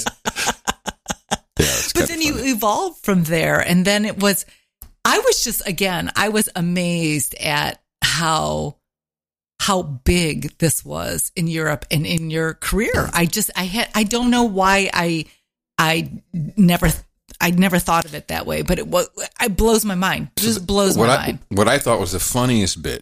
yeah. It's But then you evolved from there, and then it was. I was just again, I was amazed at how how big this was in Europe and in your career. I just I had I don't know why I I never I never thought of it that way, but it was it blows my mind. It just blows what my I, mind. What I thought was the funniest bit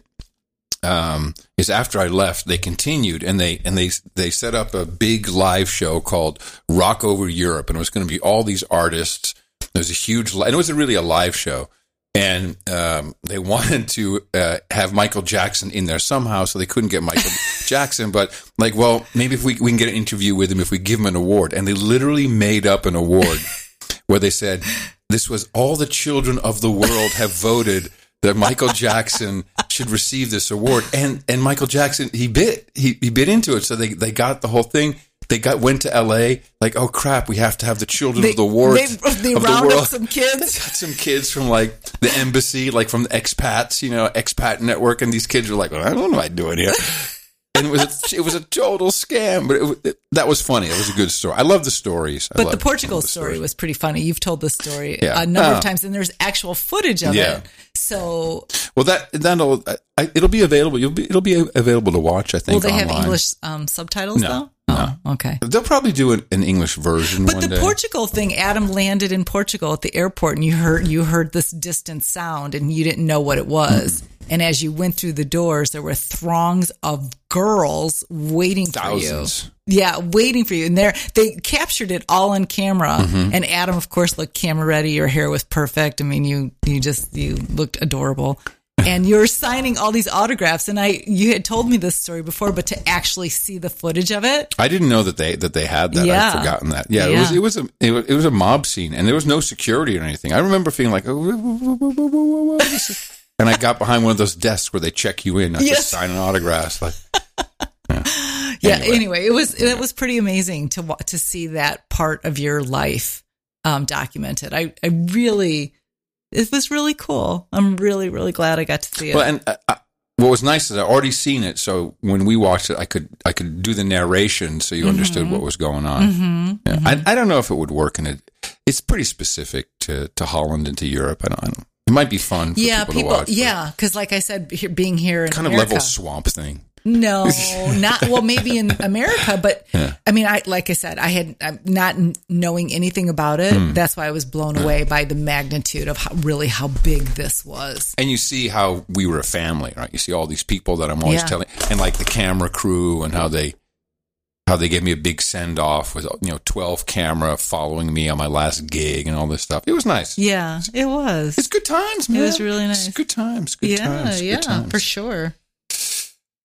um, is after I left, they continued and they and they they set up a big live show called Rock Over Europe, and it was going to be all these artists. There was a huge, and it wasn't really a live show. And um, they wanted to uh, have Michael Jackson in there somehow, so they couldn't get Michael Jackson. But like, well, maybe if we we can get an interview with him, if we give him an award. And they literally made up an award where they said, this was all the children of the world have voted that Michael Jackson should receive this award. And and Michael Jackson, he bit he, he bit into it. So they, they got the whole thing. They got went to L A like, oh crap, we have to have the children They, of the world. they, they of round the world. up some kids. Got some kids from like the embassy, like from the expats, you know, expat network, and these kids were like, well, I don't know what I'm doing here. And it was a, it was a total scam, but it, it, that was funny. It was a good story. I love the stories. I But love the Portugal the story stories. was pretty funny. You've told the story Yeah. a number Oh. of times, and there's actual footage of Yeah. it. So, Well, that that'll I, it'll be available. You'll be it'll be available to watch. I think. will they have online. English um, subtitles No, though? no. Oh, okay. They'll probably do an, an English version. But one the day. Portugal thing, Adam landed in Portugal at the airport, and you heard you heard this distant sound, and you didn't know what it was. Mm-hmm. And as you went through the doors, there were throngs of girls waiting Thousands. for you. Yeah, waiting for you. And there, they captured it all on camera. Mm-hmm. And Adam, of course, looked camera ready. Your hair was perfect. I mean, you you just you looked adorable. And you were signing all these autographs. And I, you had told me this story before, but to actually see the footage of it, I didn't know that they that they had that. Yeah. I'd forgotten that. Yeah, Yeah. it was it was a it was, it was a mob scene, and there was no security or anything. I remember feeling like, oh, whoa, whoa, whoa, whoa, whoa, whoa, this is- and I got behind one of those desks where they check you in, not Yes. just signing autographs. Like, yeah. yeah. Anyway. Anyway, it was it was pretty amazing to wa- to see that part of your life um, documented. I I really, it was really cool. I'm really really glad I got to see it. Well, and uh, I, what was nice is I already seen it, so when we watched it, I could I could do the narration, so you Mm-hmm. understood what was going on. Mm-hmm. Yeah. Mm-hmm. I, I don't know if it would work, and it it's pretty specific to, to Holland and to Europe. I don't. I don't it might be fun for yeah, people, people. to watch. but Yeah, because like I said, here, being here in kind of America, level swamp thing. No, not well. Maybe in America, but Yeah. I mean, I like I said, I had I'm not n- knowing anything about it. Hmm. That's why I was blown away by the magnitude of how, really how big this was. And you see how we were a family, right? You see all these people that I'm always Yeah. telling, and like the camera crew, and how they how they gave me a big send off with you know twelve camera following me on my last gig and all this stuff. It was nice. Yeah, it was. It's good times, man. was really nice. It's good times. Good yeah, times. yeah, good times. for sure.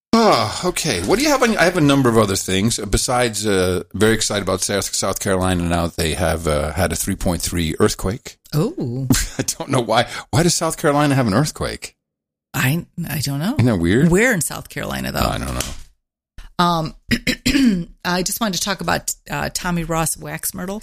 Oh, okay. What do you have on? I have a number of other things besides. Uh, very excited about South, South Carolina now. They have uh, had a three point three earthquake. Oh, I don't know why. Why does South Carolina have an earthquake? I I don't know. Isn't that weird? Where in South Carolina though? I don't know. Um, I just wanted to talk about uh, Tommy Ross Waxmyrtle.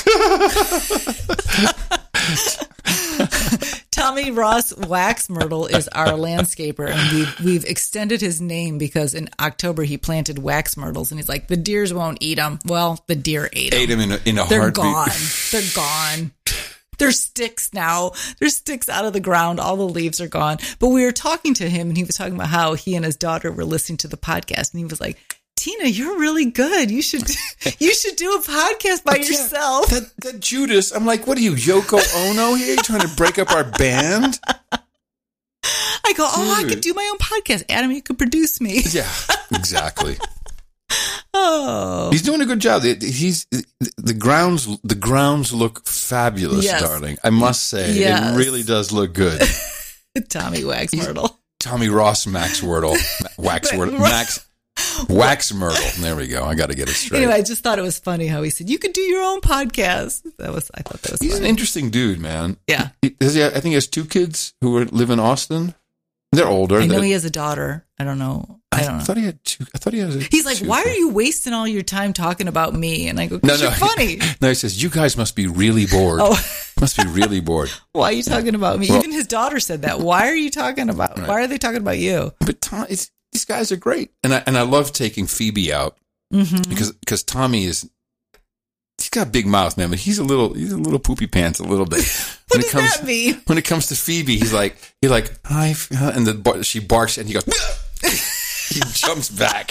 Tommy Ross Waxmyrtle is our landscaper, and we've, we've extended his name because in October he planted wax myrtles, and he's like, the deers won't eat them. Well, the deer ate them. Ate them in a, in a They're heartbeat. gone. They're gone. There's sticks now. There's sticks out of the ground. All the leaves are gone. But we were talking to him, and he was talking about how he and his daughter were listening to the podcast, and he was like, Tina, you're really good. You should you should do a podcast by yourself. That, that Judas, I'm like, what are you, Yoko Ono here? You trying to break up our band? I go, oh, Dude. I could do my own podcast. Adam, you could produce me. Yeah, exactly. Oh, he's doing a good job. He's the grounds. The grounds look fabulous, yes. darling. I must say, yes. It really does look good. Tommy Waxmyrtle, Tommy Ross Max Wordle, Wax Wordle, Max. Wax Myrtle. There we go. I got to get it straight. Anyway, I just thought it was funny how he said, you could do your own podcast. That was, I thought that was He's funny. an interesting dude, man. Yeah. He, does he, I think he has two kids who are, live in Austin. They're older. I know They're, he has a daughter. I don't know. I don't I know. thought he had two. I thought he has a, He's like, two. why are you wasting all your time talking about me? And I go, because no, you're no. funny. No, he says, you guys must be really bored. Oh. Must be really bored. Why are you talking about me? Well, Even his daughter said that. Why are you talking about, right. why are they talking about you? But Tom, it's, these guys are great. And I, and I love taking Phoebe out Mm-hmm. because, because Tommy is, he's got a big mouth, man, but he's a little, he's a little poopy pants a little bit. What when does it comes, that mean? When it comes to Phoebe, he's like, he's like, hi, and the, she barks and he goes, he jumps back.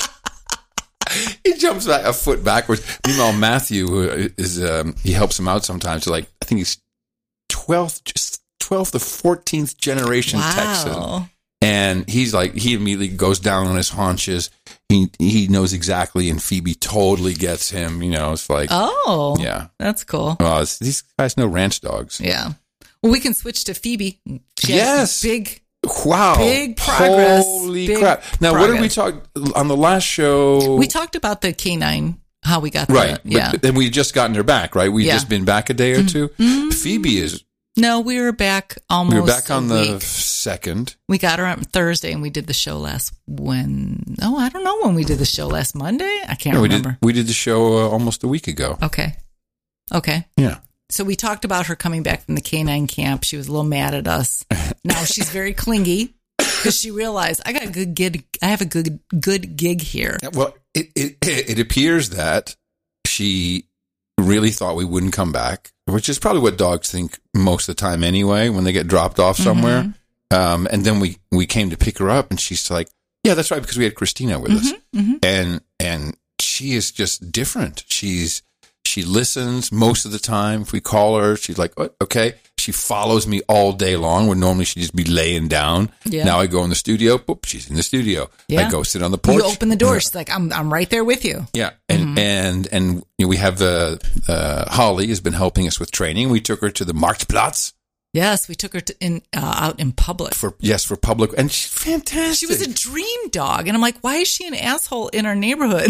He jumps back a foot backwards. Meanwhile, Matthew, who is, um, he helps him out sometimes. So like, I think he's twelfth, just twelfth or fourteenth generation Wow. Texan. And he's like, he immediately goes down on his haunches. He he knows exactly, and Phoebe totally gets him. You know, it's like, Oh, yeah. that's cool. Well, it's, these guys know ranch dogs. Yeah. Well, we can switch to Phoebe. She has Yes. Big. Wow. Big progress. Holy Big crap. Now, what did we progress. talk on the last show? We talked about the canine, how we got Right. the, yeah. But then we just gotten her back, right? We've Yeah. just been back a day or two. Mm-hmm. Phoebe is, No, we were back almost we were back on a the week. second. We got her on Thursday, and we did the show last when. Oh, I don't know when we did the show last Monday. I can't No, we remember. did, we did the show uh, almost a week ago. Okay, okay. Yeah. So we talked about her coming back from the canine camp. She was a little mad at us. Now she's very clingy because she realized I got a good gig. I have a good good gig here. Well, it, it, it appears that she really thought we wouldn't come back, which is probably what dogs think most of the time anyway, when they get dropped off somewhere. Mm-hmm. Um, and then we, we came to pick her up, and she's like, yeah, that's right, because we had Christina with us. Mm-hmm, mm-hmm. And, and she is just different. She's, she listens most of the time. If we call her, she's like, oh, okay. She follows me all day long, when normally she'd just be laying down. Yeah. Now I go in the studio, boop, she's in the studio. Yeah. I go sit on the porch. You open the door. She's like, I'm I'm right there with you. Yeah, and Mm-hmm. and and you know, we have uh, uh, Holly has been helping us with training. We took her to the Marktplatz Yes, we took her to in uh, out in public. for yes for public, and she's fantastic. She was a dream dog, and I'm like, why is she an asshole in our neighborhood?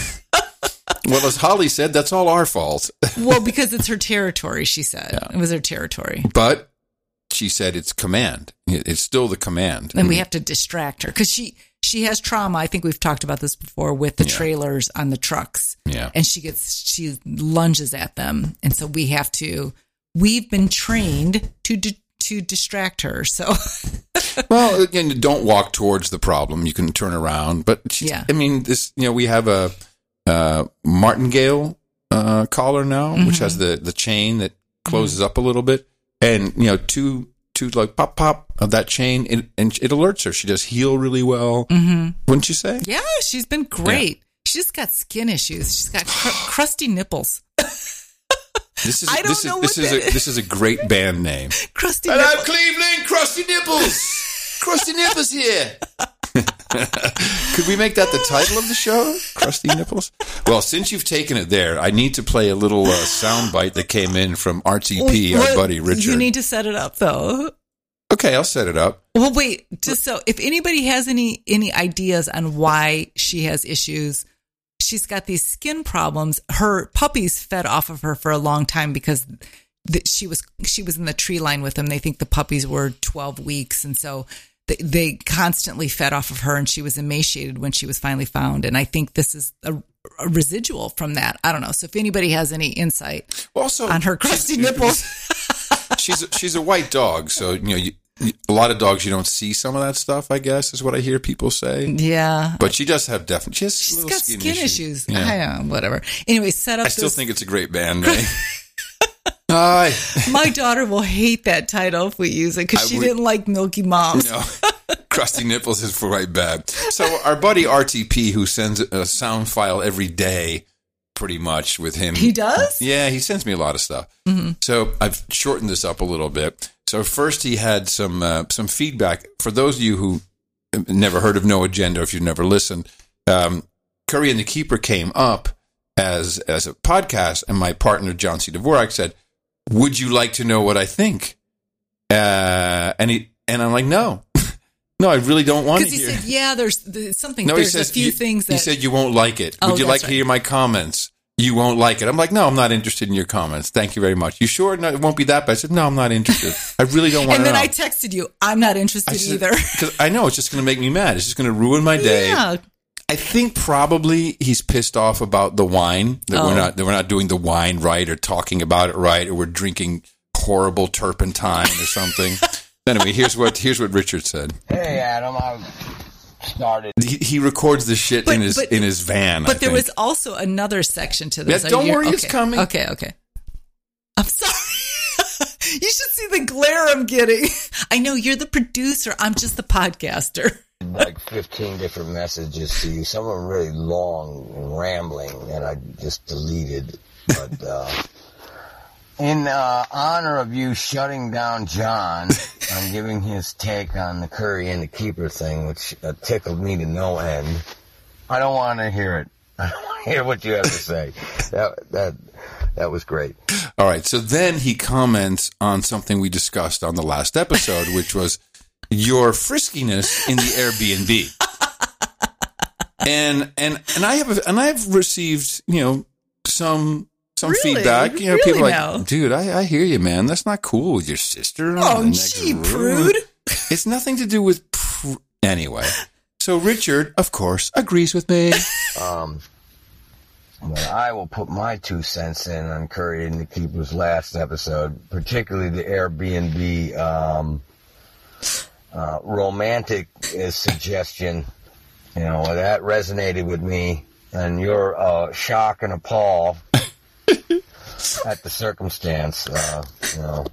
well, as Holly said, that's all our fault. Well, because it's her territory. She said Yeah. it was her territory, But she said it's command. It's still the command, and we have to distract her because she she has trauma. I think we've talked about this before with the Yeah. trailers on the trucks. Yeah. And she gets, she lunges at them. And so we have to, we've been trained to, di- to distract her. So, Well, again, don't walk towards the problem. You can turn around, but she's, Yeah. I mean, this. You know, we have a uh, martingale uh, collar now, which has the the chain that closes up a little bit, and you know, two two like pop pop of that chain, it, and it alerts her. She does heal really well, mm-hmm. wouldn't you say? yeah, she's been great. She just got skin issues. She's got cr- crusty nipples. This is I don't this know is this what is that a, this is a great band name. Crusty And I'm nipples. Cleveland, Crusty Nipples. Crusty Nipples here. Could we make that the title of the show? Crusty Nipples? Well, since you've taken it there, I need to play a little uh, soundbite that came in from R T P, our What- buddy Richard. You need to set it up, though. Okay, I'll set it up. Well, wait, just so if anybody has any any ideas on why she has issues, she's got these skin problems. Her puppies fed off of her for a long time because the, she was she was in the tree line with them. They think the puppies were twelve weeks, and so they, they constantly fed off of her, and she was emaciated when she was finally found. And I think this is a, a residual from that. I don't know. So if anybody has any insight also, on her crusty nipples, she's a, she's a white dog, so you know. You, A lot of dogs, you don't see some of that stuff, I guess, is what I hear people say. Yeah. But she does have definitely, she has She's little got skin, skin issues. issues. Yeah. I don't know, whatever. Anyway, set up I still this. think it's a great band name. Hi. My daughter will hate that title if we use it because I she would- didn't like Milky Moms. No, crusty nipples is quite bad. So our buddy R T P, who sends a sound file every day, pretty much with him. He does? Yeah, he sends me a lot of stuff. Mm-hmm. So I've shortened this up a little bit. So first he had some uh, some feedback. For those of you who never heard of No Agenda, or if you've never listened, um, Curry and the Keeper came up as as a podcast, and my partner, John C. Dvorak, said, would you like to know what I think? Uh, and he and I'm like, no. No, I really don't want to Because he hear. said, yeah, there's, there's something, No, he there's says, a few you- things that... He said, you won't like it. Oh, Would you that's like to right. hear my comments? You won't like it. I'm like, no, I'm not interested in your comments. Thank you very much. You sure? No, it won't be that bad. I said, no, I'm not interested. I really don't want and to know. then I texted you, I'm not interested either. Because I know it's just going to make me mad. It's just going to ruin my day. Yeah. I think probably he's pissed off about the wine, that Oh. we're not that we're not doing the wine right or talking about it right, or we're drinking horrible turpentine or something. Anyway, here's what here's what Richard said. Hey, Adam, I started. He, he records the shit But- in his but- in his van. But I there think. was also another section to this. Yeah, Are don't you- worry, it's okay. coming. Okay, okay. I'm sorry. You should see the glare I'm getting. I know you're the producer. I'm just the podcaster. Like fifteen different messages to you, some of them really long and rambling, and I just deleted. But uh, in uh, honor of you shutting down John, I'm giving his take on the Curry and the Keeper thing, which uh, tickled me to no end. I don't want to hear it. I don't want to hear what you have to say. That that that was great. All right. So then he comments on something we discussed on the last episode, which was your friskiness in the Airbnb. And and and I have and I've received, you know, some some Really? feedback. You know, Really people are now? like, dude, I, I hear you, man. That's not cool with your sister. in the Oh, next gee, room." prude. It's nothing to do with pr- anyway. So Richard, of course, agrees with me. Um, but I will put my two cents in on Curry and the Keeper's last episode, particularly the Airbnb um, uh, romantic uh, suggestion. You know, that resonated with me, and your uh, shock and appall at the circumstance. Uh, you know,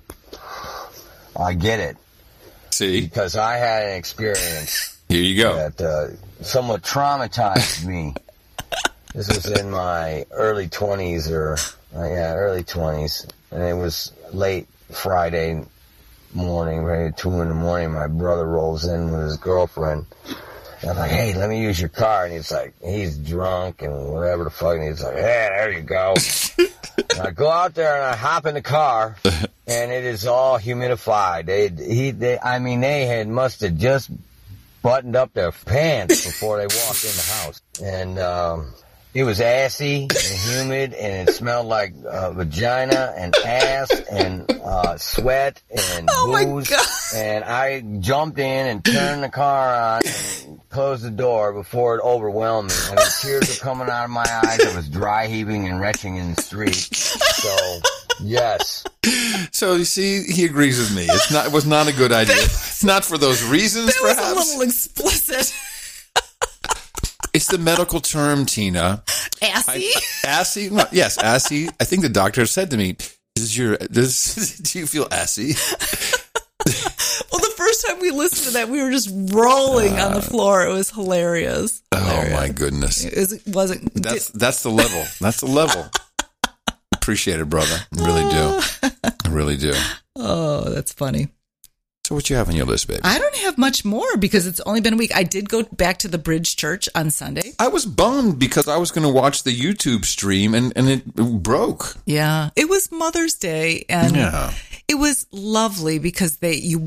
I get it See, because I had an experience here you go. that uh, somewhat traumatized me. This was in my early twenties, or uh, yeah, early twenties, and it was late Friday morning, maybe two in the morning. My brother rolls in with his girlfriend. And I'm like, hey, let me use your car. And he's like, he's drunk and whatever the fuck. And he's like, hey, there you go. And I go out there and I hop in the car, and it is all humidified. They, he, they, I mean, they had must have just buttoned up their pants before they walked in the house. And um, it was assy and humid, and it smelled like uh, vagina and ass and uh, sweat and Oh, my booze. God. And I jumped in and turned the car on and closed the door before it overwhelmed me. I mean, tears were coming out of my eyes. I was dry heaving and retching in the street. So, yes. So you see, he agrees with me. It's not. It was not a good idea. Not for those reasons, That was perhaps. a little explicit. It's the medical term, Tina. Assy? Assy? No, yes, assy. I think the doctor said to me, "Is your does do you feel assy?" Well, the first time we listened to that, we were just rolling on the floor. It was hilarious. Oh Hilarious. my goodness. It was, wasn't. That's that's the level. That's the level. Appreciate it, brother. I really do. I really do. Oh, that's funny. So what you have on your list, baby? I don't have much more because it's only been a week. I did go back to the Bridge Church on Sunday. I was bummed because I was going to watch the YouTube stream and, and it broke. Yeah. It was Mother's Day, and Yeah. it was lovely because they you walk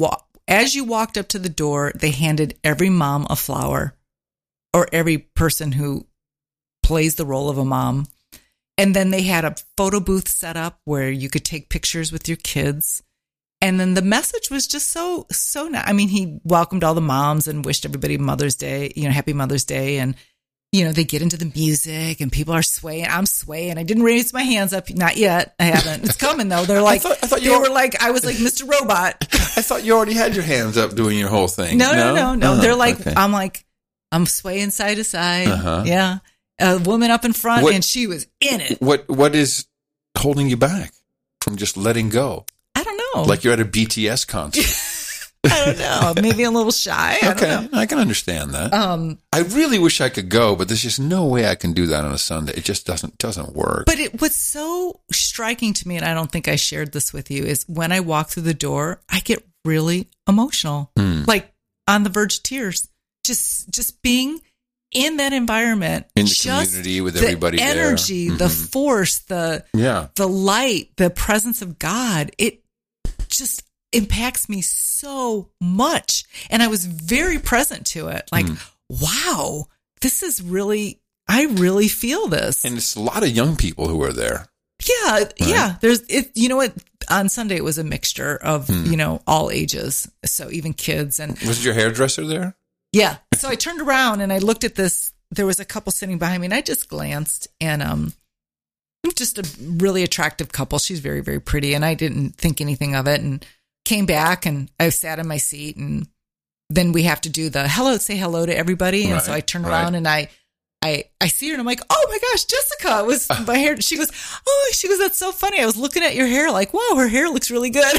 as you walked up to the door, they handed every mom a flower, or every person who plays the role of a mom. And then they had a photo booth set up where you could take pictures with your kids. And then the message was just so, so nice. I mean, he welcomed all the moms and wished everybody Mother's Day, you know, happy Mother's Day. And, you know, they get into the music and people are swaying. I'm swaying. I didn't raise my hands up. Not yet. I haven't. It's coming though. They're like, I thought, I thought they you were like, I was like Mister Robot. I thought you already had your hands up doing your whole thing. No, no, no, no. Oh, They're like, okay. I'm like, I'm swaying side to side. Uh-huh. Yeah. A woman up in front What- and she was in it. What What is holding you back from just letting go? I don't know. Like you're at a B T S concert. I don't know. Maybe a little shy. I Okay, don't know. I can understand that. Um, I really wish I could go, but there's just no way I can do that on a Sunday. It just doesn't doesn't work. But it what's so striking to me, and I don't think I shared this with you, is when I walk through the door, I get really emotional, Hmm. like on the verge of tears. Just just being in that environment, In the just community with the everybody there. energy, the Mhm. force, the Yeah. the light, the presence of God. It just impacts me so much, and I was very present to it. Like, Hmm. wow, this is really. I really feel this. And it's a lot of young people who are there. Yeah, yeah. There's it. You know what? On Sunday it was a mixture of Hmm. you know all ages, so even kids and Was your hairdresser there? yeah. So I turned around and I looked at this. There was a couple sitting behind me, and I just glanced, and um, just a really attractive couple. She's very very pretty, and I didn't think anything of it, and came back and I sat in my seat, and then we have to do the hello, say hello to everybody, and Right, so I turn right. around and I. I, I see her and I'm like, oh my gosh, Jessica, it was my hair. She goes, oh, she goes, that's so funny. I was looking at your hair like, wow, her hair looks really good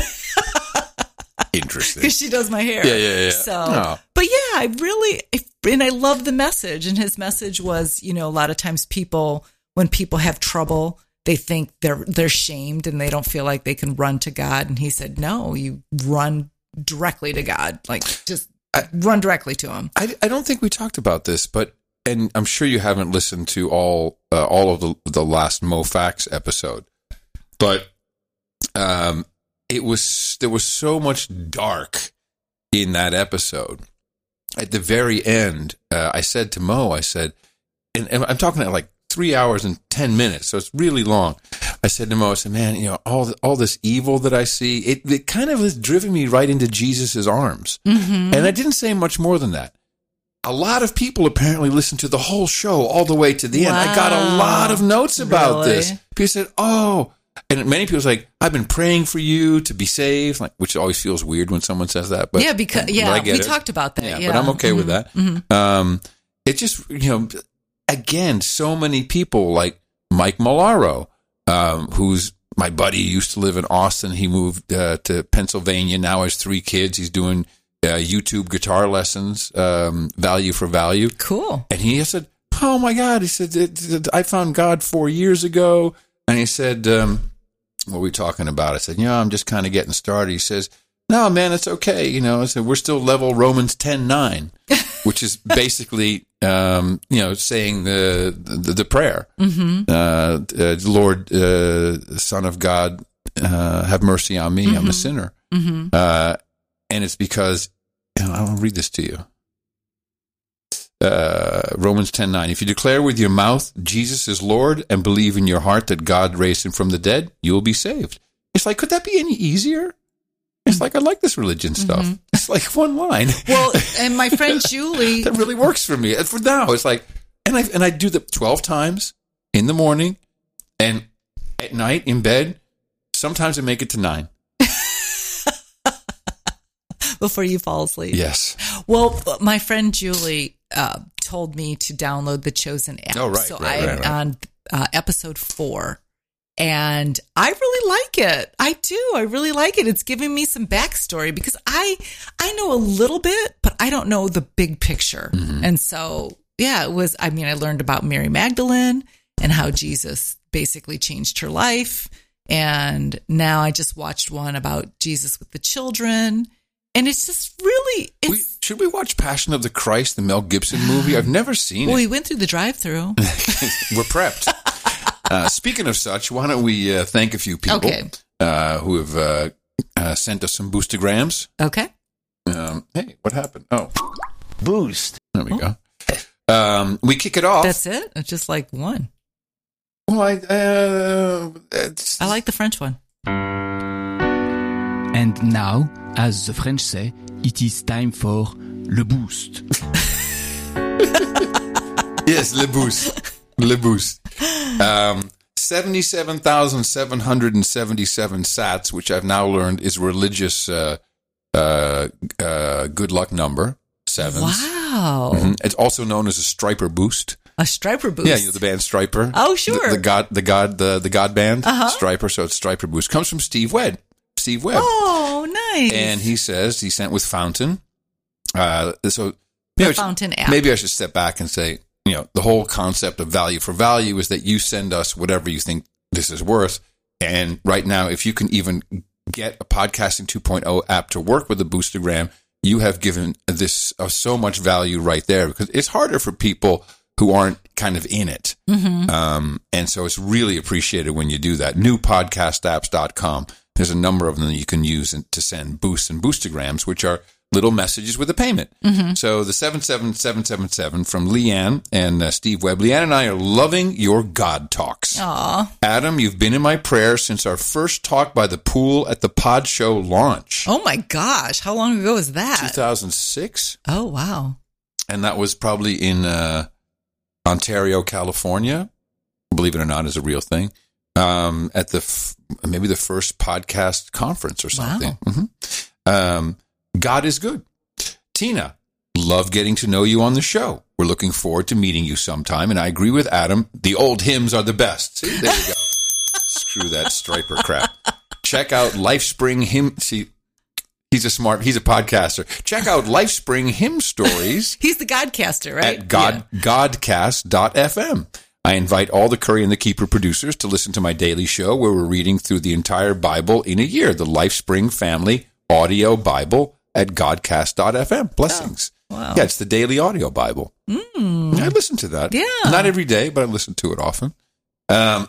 Interesting. because she does my hair. Yeah, yeah, yeah. So, Oh. but yeah, I really, and I love the message. And his message was, you know, a lot of times people, when people have trouble, they think they're, they're shamed and they don't feel like they can run to God. And he said, no, you run directly to God. Like just I- run directly to him. I, I don't think we talked about this, but and I'm sure you haven't listened to all uh, all of the the last MoFax episode, but um, it was there was so much dark in that episode. At the very end, uh, I said to Mo, I said, and, and I'm talking at like three hours and ten minutes, so it's really long. I said to Mo, I said, man, you know, all the, all this evil that I see, it, it kind of has driven me right into Jesus's arms, Mm-hmm. and I didn't say much more than that. A lot of people apparently listened to the whole show all the way to the end. I got a Wow. lot of notes about Really? this. People said, oh, and many people was like, I've been praying for you to be saved, like, which always feels weird when someone says that. But yeah, because, but yeah, I get we it. talked about that. Yeah, Yeah, but I'm okay with that. Mhm. Um, it just, you know, again, so many people like Mike Malaro, um, who's my buddy, used to live in Austin. He moved uh, to Pennsylvania. Now has three kids. He's doing uh, YouTube guitar lessons, um, value for value. Cool. And he said, oh my God, he said, "It- it- I found God four years ago. And he said, um, what were we talking about? I said, yeah, I'm just kind of getting started. He says, no, man, it's okay. You know, I said, we're still level Romans ten nine, which is basically, um, you know, saying the, the, the prayer, Mm-hmm. uh, uh, Lord, uh, Son of God, uh, have mercy on me. I'm a sinner. Mm-hmm. Uh, and it's because, you know, I'll read this to you. Uh, Romans ten nine. If you declare with your mouth Jesus is Lord and believe in your heart that God raised him from the dead, you will be saved. It's like, could that be any easier? It's like, I like this religion stuff. Mm-hmm. It's like one line. Well, and my friend Julie, That really works for me. And for now, it's like, and I and I do that twelve times in the morning and at night in bed. Sometimes I make it to nine. before you fall asleep. Yes. Well, my friend Julie uh, told me to download the Chosen app. Oh, right, So right, I'm right, right. on uh, episode four. And I really like it. I do. I really like it. It's giving me some backstory because I I know a little bit, but I don't know the big picture. Mm-hmm. And so, yeah, it was, I mean, I learned about Mary Magdalene and how Jesus basically changed her life. And now I just watched one about Jesus with the children. And it's just really, it's, We, should we watch Passion of the Christ, the Mel Gibson movie? I've never seen well, it. we went through the drive-through. We're prepped. Uh, speaking of such, why don't we uh, thank a few people Okay. uh, who have uh, uh, sent us some boostograms. Okay. Um, hey, what happened? Oh, Boost. there we go. Um, we kick it off. That's it? It's just like one. Well, I, uh, it's, I like the French one. And now, as the French say, it is time for le boost. yes, le boost. Le boost. Um, seventy-seven thousand seven hundred seventy-seven sats, which I've now learned is religious uh, uh, uh, good luck number. Sevens. Wow. Mm-hmm. It's also known as a Striper boost. A Striper boost. Yeah, you know the band Striper. Oh, sure. The, the God, the God, the the God band, uh-huh. Striper. So it's Striper boost. Comes from Steve Webb. Steve Webb. Oh, nice. And he says he sent with Fountain. Uh, so the maybe Fountain should, app. Maybe I should step back and say, you know, the whole concept of value for value is that you send us whatever you think this is worth. And right now, if you can even get a Podcasting two point oh app to work with the Boostagram, you have given this uh, so much value right there, because it's harder for people who aren't kind of in it. Mm-hmm. Um, and so it's really appreciated when you do that. new podcast apps dot com. There's a number of them that you can use to send boosts and boostagrams, which are little messages with a payment. Mm-hmm. So the seven seven seven seven seven from Leanne and uh, Steve Webb. Leanne and I are loving your God talks. Aw. Adam, you've been in my prayers since our first talk by the pool at the Pod Show launch. Oh, my gosh. How long ago was that? two thousand six. Oh, wow. And that was probably in uh, Ontario, California. Believe it or not, is a real thing. Um, at the f- maybe the first podcast conference or something. Wow. Mm-hmm. Um, God is good. Tina, love getting to know you on the show. We're looking forward to meeting you sometime. And I agree with Adam. The old hymns are the best. See, there you go. Screw that Striper crap. Check out LifeSpring hymn. See, he's a smart, he's a podcaster. Check out LifeSpring hymn stories. He's the Godcaster, right? At God, yeah. Godcast dot f m. I invite all the Curry and the Keeper producers to listen to my daily show where we're reading through the entire Bible in a year, the LifeSpring Family Audio Bible at Godcast dot f m. Blessings. Oh, wow. Yeah, it's the daily audio Bible. Mm. I listen to that. Yeah. Not every day, but I listen to it often. Um,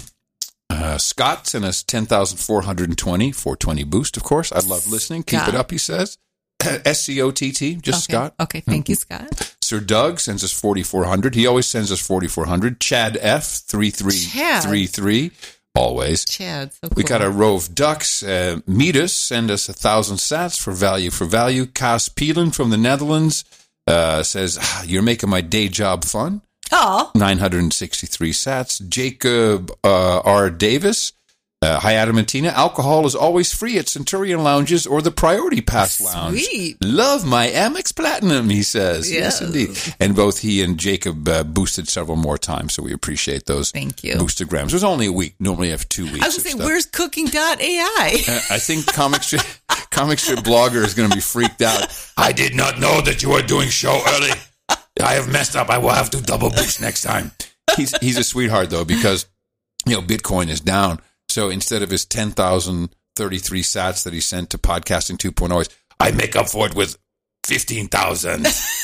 uh, Scott sent us ten thousand four hundred twenty, four twenty boost, of course. I love listening. Keep Scott. it up, he says. S C O T T, just Okay. Scott. Okay, thank you, Scott. Sir Doug sends us forty-four hundred. He always sends us forty-four hundred. Chad F, three three three three. Always. Chad, so cool. We got a row of ducks. Uh, meet us. Send us a thousand sats for value for value. Cas Peelen from the Netherlands uh, says, ah, you're making my day job fun. Oh. nine hundred sixty-three sats. Jacob uh, R. Davis. Uh, hi, Adam and Tina. Alcohol is always free at Centurion Lounges or the Priority Pass Lounge. Sweet. Love my Amex Platinum, he says. Yes, Yes. indeed. And both he and Jacob uh, boosted several more times, so we appreciate those. Thank you. Boostergrams. It was only a week. Normally I have two weeks. I was of going to say, stuff. where's cooking dot A I? Uh, I think Comic Strip, Comic Strip Blogger is going to be freaked out. I did not know that you were doing show early. I have messed up. I will have to double boost next time. He's he's a sweetheart, though, because, you know, Bitcoin is down. So instead of his ten thousand thirty-three sats that he sent to Podcasting two point oh, I make up for it with fifteen thousand.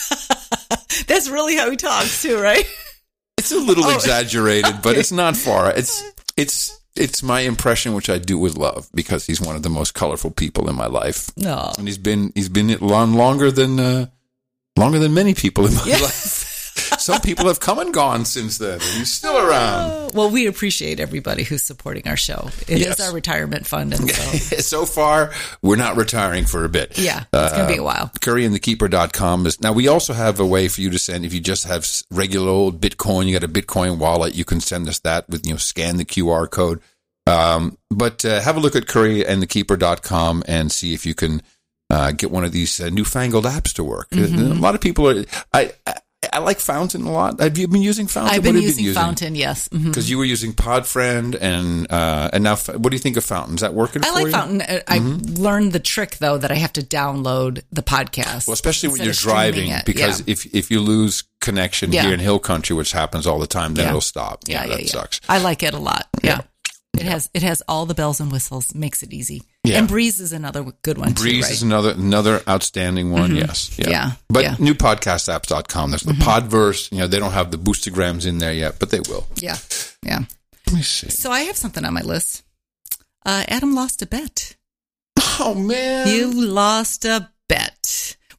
That's really how he talks, too, right? It's a little Oh, exaggerated, but okay. it's not far. It's it's it's my impression, which I do with love, because he's one of the most colorful people in my life. No. And he's been he's been it long longer than uh, longer than many people in my Yeah. life. Some people have come and gone since then, and he's still around. Well, we appreciate everybody who's supporting our show. It Yes. is our retirement fund, and so So far, we're not retiring for a bit. yeah, it's going to be a while. curry and the keeper dot com is now. We also have a way for you to send if you just have s- regular old Bitcoin. You got a Bitcoin wallet. You can send us that with, you know, scan the Q R code. Um, but uh, have a look at curry and the keeper dot com and see if you can uh, get one of these uh, newfangled apps to work. Mm-hmm. A lot of people are. I, I I like Fountain a lot. Have you been using Fountain? I've been What have you using Fountain, yes. Mhm. because you were using Podfriend and uh, and now. What do you think of Fountain? Is that working? I for like you? Fountain. I I learned the trick, though, that I have to download the podcast. Well, especially when instead you're of streaming driving, it. because Yeah. if if you lose connection Yeah. here in Hill Country, which happens all the time, then Yeah. it'll stop. Yeah, yeah, that yeah. sucks. I like it a lot. Yeah. It has it has all the bells and whistles, makes it easy. Yeah. And Breeze is another good one too, Breeze right? is another another outstanding one. Yes, yeah. Yeah, But yeah. new podcast apps dot com. There's the Podverse. You know, they don't have the boostergrams in there yet, but they will. Yeah. Yeah. Let me see. So I have something on my list. Uh, Adam lost a bet. Oh man, You lost a bet.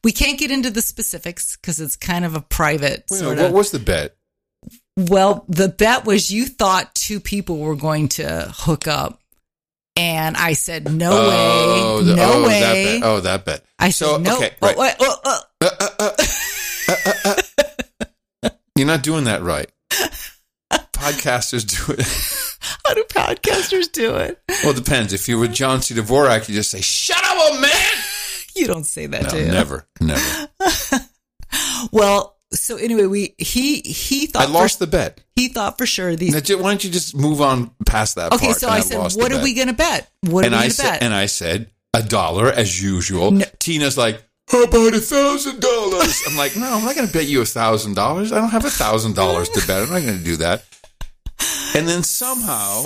We can't get into the specifics because it's kind of a private Wait, sort what of. was the bet? Well, the bet was you thought two people were going to hook up. And I said, no Oh, way, the- no oh, way. That bet. Oh, that bet. I said, so, no. Okay, oh, right. wait, oh, oh. Uh, uh, uh, uh, uh, uh. You're not doing that right. Podcasters do it. How do podcasters do it? Well, it depends. If you're with John C. Dvorak, you just say, shut up, old man. You don't say that, No, do you? never, never. Well, so anyway, we he he thought I lost for, the bet. he thought for sure these. Now, ju- why don't you just move on past that Okay, part? so and I said, lost what the are bet. we going to bet? What and are we I going to said, bet? and I said a dollar as usual. No. Tina's like, how about a thousand dollars? I'm like, no, I'm not going to bet you a thousand dollars. I don't have a thousand dollars to bet. I'm not going to do that. And then somehow,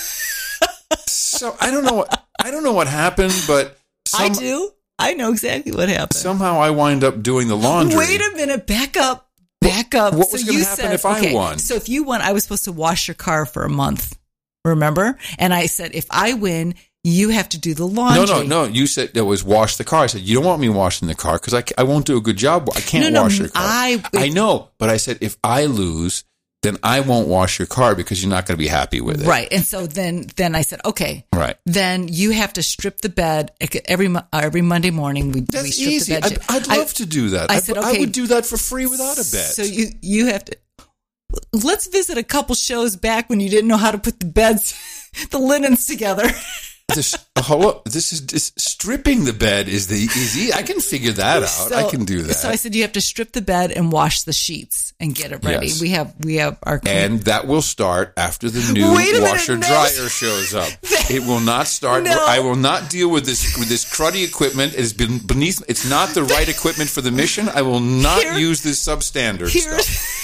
so I don't know what I don't know what happened, but I some, do. I know exactly what happened. somehow I wind up doing the laundry. Wait a minute. Back up. Back up. What was so gonna you happen said, if I okay, won? So if you won, I was supposed to wash your car for a month. Remember? And I said, if I win, you have to do the laundry. No, no, no. You said it was wash the car. I said, you don't want me washing the car because I, I won't do a good job. I can't No, no, wash your car. I- I know, but I said, if I lose, then I won't wash your car because you're not going to be happy with it. Right. And so then, then I said, okay. Right. Then you have to strip the bed every mo- uh, every Monday morning. We, we That's strip easy. the bed. I'd, I'd I- love to do that. I I, said, I okay. would do that for free without a bet. So you you have to. Let's visit a couple shows back when you didn't know how to put the beds, the linens together. This, uh, hello, this is this, stripping the bed is the easy. I can figure that out. So- I can do that. So I said you have to strip the bed and wash the sheets and get it ready. Yes. We have we have our and that will start after the new Wait a minute, washer no. dryer shows up. It will not start. No. I will not deal with this with this cruddy equipment. It's been beneath. It's not the right equipment for the mission. I will not Here- use this substandard here. stuff.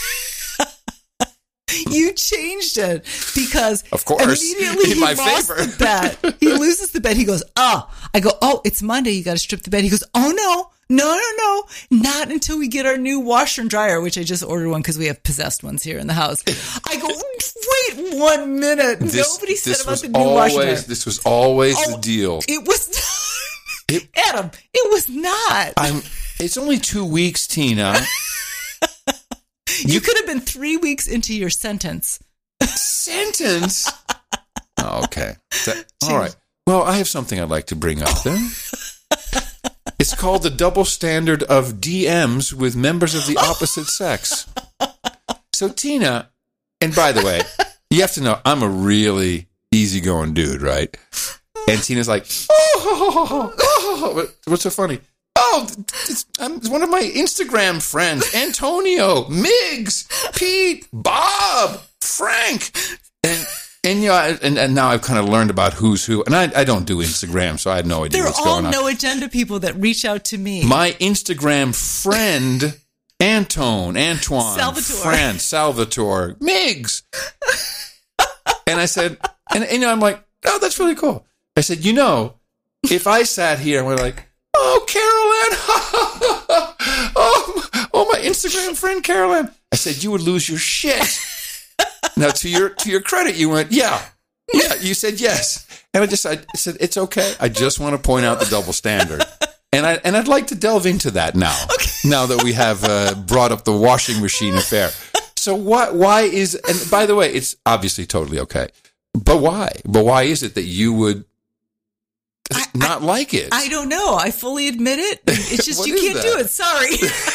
You changed it because Of course, immediately in he my lost favor. the bet. He loses the bet. He goes, oh. I go, oh, it's Monday. You got to strip the bed. He goes, oh no, no, no, no, not until we get our new washer and dryer, which I just ordered one because we have possessed ones here in the house. I go, wait one minute. This, Nobody said this about was the new washer and dryer. always. This was always Oh, the deal. It was not. It- Adam, it was not. I'm. It's only two weeks, Tina. you could have been three weeks into your sentence. Sentence. Oh, okay. That- all right. Well, I have something I'd like to bring up then. It's called the double standard of D Ms with members of the opposite sex. So, Tina, and by the way, you have to know I'm a really easygoing dude, right? And Tina's like, oh, oh, what's so funny? Oh, it's, um, it's one of my Instagram friends, Antonio, Miggs, Pete, Bob, Frank. And, and, you know, and, and now I've kind of learned about who's who. And I, I don't do Instagram, so I had no idea They're what's all going on. no agenda people that reach out to me. My Instagram friend, Antone, Antoine, Salvatore. Fran, Salvatore, Miggs. And I said, and, and you know, I'm like, oh, that's really cool. I said, you know, if I sat here and we're like, oh, Carolyn, oh, oh, my Instagram friend, Carolyn. I said, you would lose your shit. Now, to your to your credit, you went, yeah, yeah. You said yes, and I just I said it's okay. I just want to point out the double standard, and I and I'd like to delve into that now. Okay. Now that we have uh, brought up the washing machine affair, so why why is and by the way, it's obviously totally okay, but why? But why is it that you would I, not I, like it? I don't know. I fully admit it. It's just What you is can't that? do it. Sorry.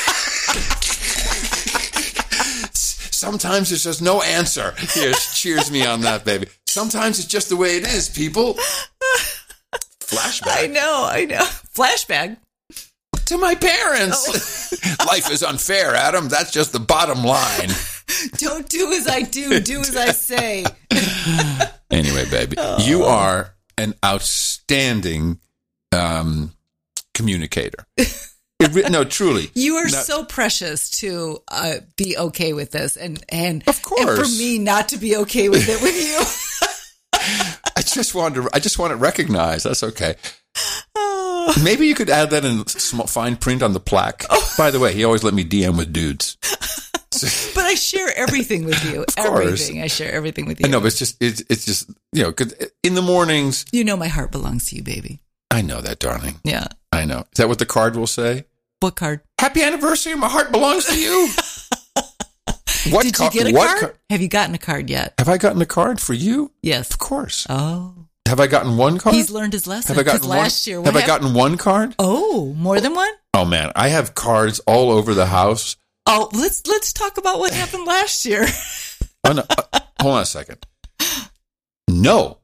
Sometimes there's just no answer. Here, cheers me on that, baby. Sometimes it's just the way it is, people. Flashback. I know. I know. Flashback. To my parents. Oh. Life is unfair, Adam. That's just the bottom line. Don't do as I do. Do as I say. Anyway, baby, you are an outstanding um, communicator. It re- no, truly. You are Now- so precious to uh, be okay with this, and and Of course. and for me not to be okay with it with you. I just wanted to, I just want it recognized. That's okay. Maybe you could add that in small, fine print on the plaque. By the way, he always let me D M with dudes. But I share everything with you. Of course. Everything. I share everything with you. I know, but it's just, it's, it's just, you know, 'cause in the mornings, You know my heart belongs to you, baby. I know that, darling. Yeah. I know. Is that what the card will say? What card? Happy anniversary. My heart belongs to you. What Did ca- you get a what card? Ca- Have you gotten a card yet? have I gotten a card for you? Yes. Of course. Oh. Have I gotten one card? He's learned his lesson. Have I gotten 'cause one? last year, what have I happened? gotten one card? Oh, more than one? Oh man, I have cards all over the house. Oh, let's let's talk about what happened last year. Oh, no. uh, hold on a second. No,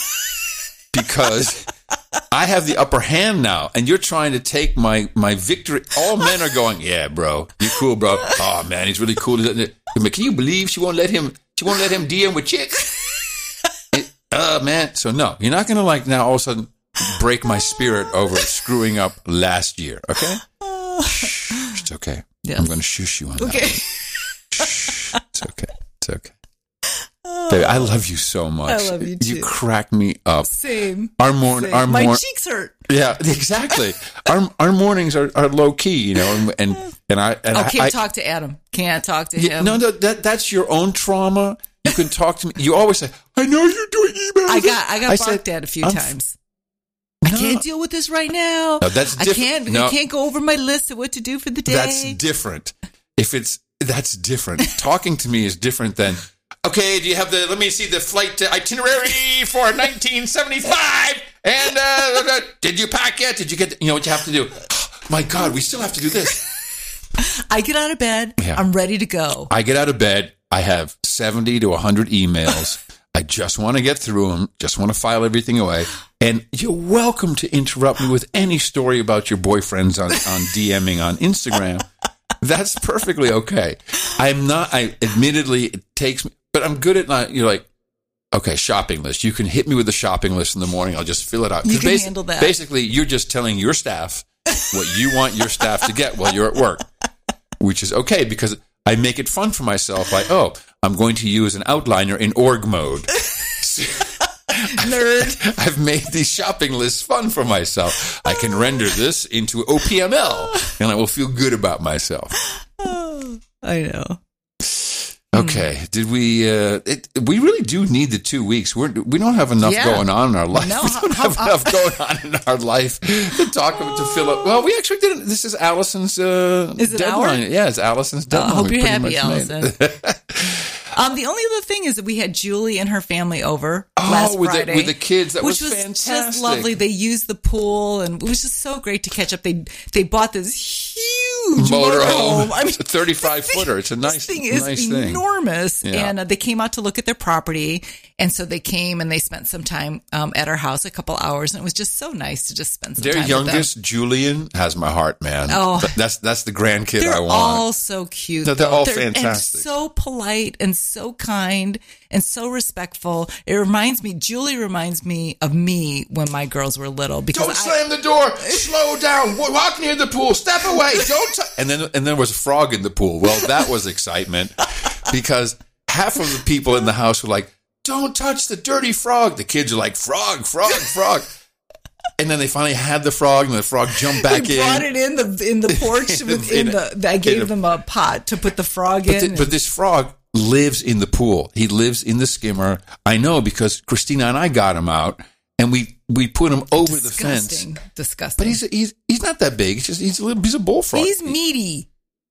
because I have the upper hand now, and you're trying to take my my victory. All men are going, yeah, bro, you cool, bro. Oh man, he's really cool. Can you believe she won't let him? She won't let him D M with chicks. It, uh, man. So no, you're not gonna like now all of a sudden break my spirit over screwing up last year. Okay, shh, it's okay. Yes. I'm gonna shush you on that. Okay. Shh, it's okay. It's okay. Baby, I love you so much. I love you too. You crack me up. Same. Our morning, Same. our My mor- cheeks hurt. Yeah, exactly. our our mornings are, are low key, you know, and and, and I and Oh, I, can't I talk to Adam. Can't talk to yeah, him. no, no, that that's your own trauma. You can talk to me. You always say, "I know you're doing emails." I got I got I barked said, at a few I'm- times. No. I can't deal with this right now. No, that's I diff- can't. no. I can't go over my list of what to do for the day. That's different. If it's that's different. Talking to me is different than. Okay, do you have the? Let me see the flight itinerary for nineteen seventy-five. And uh, did you pack yet? Did you get? The, you know what you have to do? My God, we still have to do this. I get out of bed. Yeah. I'm ready to go. I get out of bed. I have seventy to one hundred emails. I just want to get through them. Just want to file everything away. And you're welcome to interrupt me with any story about your boyfriends on, on DMing on Instagram. That's perfectly okay. I'm not, I admittedly, it takes me, but I'm good at not, you're like, okay, shopping list. You can hit me with the shopping list in the morning. I'll just fill it out. 'Cause You can basi- handle that. Basically, you're just telling your staff what you want your staff to get while you're at work, which is okay because I make it fun for myself. Like, oh, I'm going to use an outliner in org mode. Nerd. I've made these shopping lists fun for myself. I can render this into O P M L, and I will feel good about myself. I know. Okay, did we? Uh, it, we really do need the two weeks. We're, we don't have enough Yeah. going on in our life. No, we don't how- have how- enough going on in our life to talk to fill up. Well, we actually didn't. This is Allison's uh, Is it deadline. our? Yeah, it's Allison's I deadline. hope We you're pretty happy, much made it. Allison. Um, the only other thing is that we had Julie and her family over Oh, last with the- Friday with the kids. That which was was fantastic. just lovely. They used the pool, and it was just so great to catch up. They they bought this huge Motorhome. I mean, It's a thirty-five this thing- footer. It's a nice, This thing is nice thing. enormous, Yeah. and uh, they came out to look at their property, and so they came and they spent some time um, at our house, a couple hours, and it was just so nice to just spend some Their time with youngest, Julian, has my heart, man. Oh. Th- that's that's the grandkid them. They're I want. all so cute. No, they're though. all and fantastic. so polite and so kind and so respectful. It reminds me, Julie reminds me of me when my girls were little because Don't I, slam the door. Slow down. Wa- Walk near the pool. Step away. Don't. T-. And then and there was a frog in the pool. Well, that was excitement because half of the people in the house were like, "Don't touch the dirty frog." The kids are like, "Frog, frog, frog." And then they finally had the frog, and the frog jumped back they in. brought it in the in the porch In the- within in a- the. I gave in a- them a pot to put the frog But, in. thi- and- but this frog lives in the pool. He lives in the skimmer. I know because Christina and I got him out, and we, we put him over the fence. disgusting, disgusting. But he's he's he's not that big. He's just he's a little he's a bullfrog. he's meaty.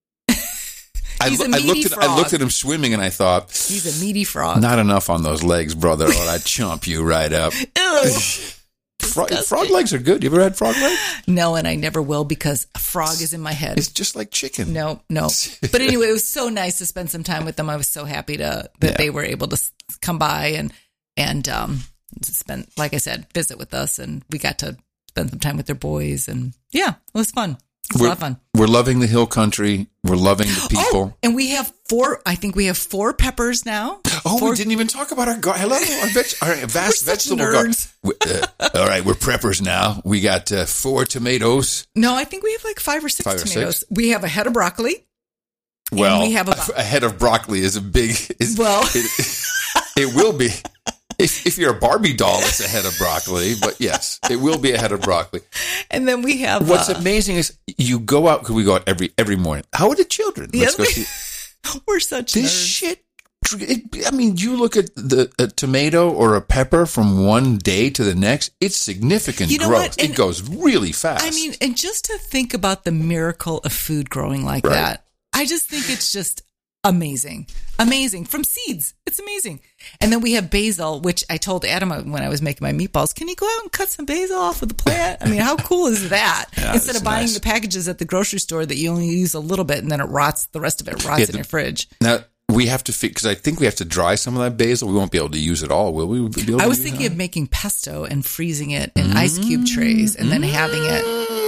I, he's a loo- I looked meaty at I looked frog. at him swimming, and I thought, He's a meaty frog. not enough on those legs, brother, or I'd chomp you right up. Ew. Frog, Disgusting. frog legs are good. You ever had frog legs? No, and I never will because a frog is in my head. It's just like chicken. No, no. But anyway, it was so nice to spend some time with them. I was so happy to that Yeah. they were able to s- come by and and um spend, like I said, visit with us, and we got to spend some time with their boys, and yeah, it was fun. It was a We're, lot of fun. we're loving the hill country. We're loving the people. Oh, and we have four. I think we have four peppers now. Oh, four, we didn't even talk about our gar- hello, our, veg- our vast We're such vegetable garden. nerds. Uh, all right, we're preppers now. We got uh, four tomatoes. No, I think we have like five or six Five or tomatoes. six? We have a head of broccoli. Well, we have about- a, a head of broccoli is a big. Is, Well- it, it will be. If, if you're a Barbie doll, it's a head of broccoli. But yes, it will be a head of broccoli. And then we have What's uh, amazing is you go out because we go out every every morning. How are the children? Yeah, Let's go we- see. we're such This nerds. shit It, I mean, you look at the a tomato or a pepper from one day to the next, it's significant You know growth. what? And- It goes really fast. I mean, and just to think about the miracle of food growing like Right. that, I just think it's just amazing. Amazing. From seeds. It's amazing. And then we have basil, which I told Adam when I was making my meatballs, can you go out and cut some basil off of the plant? I mean, how cool is that? Yeah, Instead that's of buying nice. the packages at the grocery store that you only use a little bit and then it rots, the rest of it rots Yeah, in the- your fridge. Now, we have to fix, because I think we have to dry some of that basil. We won't be able to use it all, will we? We'll be able I to was use thinking it of making pesto and freezing it in ice cube trays and then having it.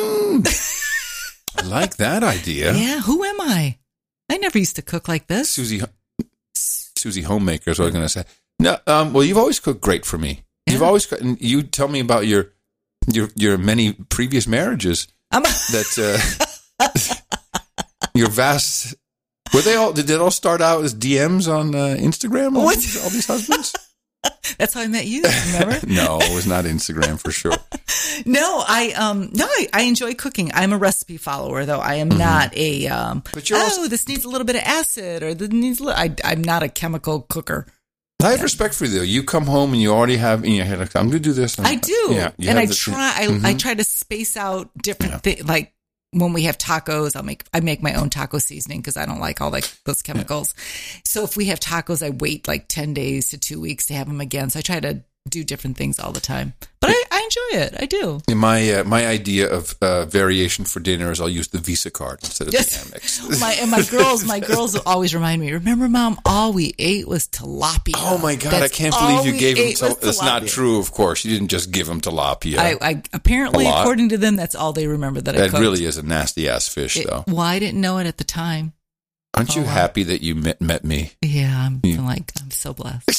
I like that idea. Yeah, who am I? I never used to cook like this. Susie, Susie Homemaker is what I was going to say. No, um, well, you've always cooked great for me. You've Yeah. always, cooked- and you tell me about your your your many previous marriages I'm that uh, your vast. Were they all? Did it all start out as D Ms on uh, Instagram? All What? these, all these husbands? That's how I met you, remember? No, it was not Instagram for sure. No, I um no, I, I enjoy cooking. I'm a recipe follower, though. I am not a um. But you're oh, also- this needs a little bit of acid, or this needs. A li-. I I'm not a chemical cooker. I have respect for you, though. You come home and you already have in your head, like, I'm going to do this. I do, Yeah, you and have I the- try. I, Mhm. I try to space out different things. Like when we have tacos, I'll make I make my own taco seasoning because I don't like all like those chemicals. So if we have tacos, I wait like ten days to two weeks to have them again. So I try to do different things all the time. But I, I enjoy it. I do. In my uh, my idea of uh, variation for dinner is I'll use the Visa card instead of Yes. the Amex. My and my girls, my girls always remind me. Remember, Mom, all we ate was tilapia. Oh my God! That's I can't all believe you we gave them. ate Til- was That's not tilapia. true. Of course, you didn't just give them tilapia. I, I apparently, A lot. according to them, that's all they remember that I that cooked. really is a nasty ass fish, It- though. well, I didn't know it at the time. Aren't you oh, wow. happy that you met, met me? Yeah, I'm Yeah. like I'm so blessed.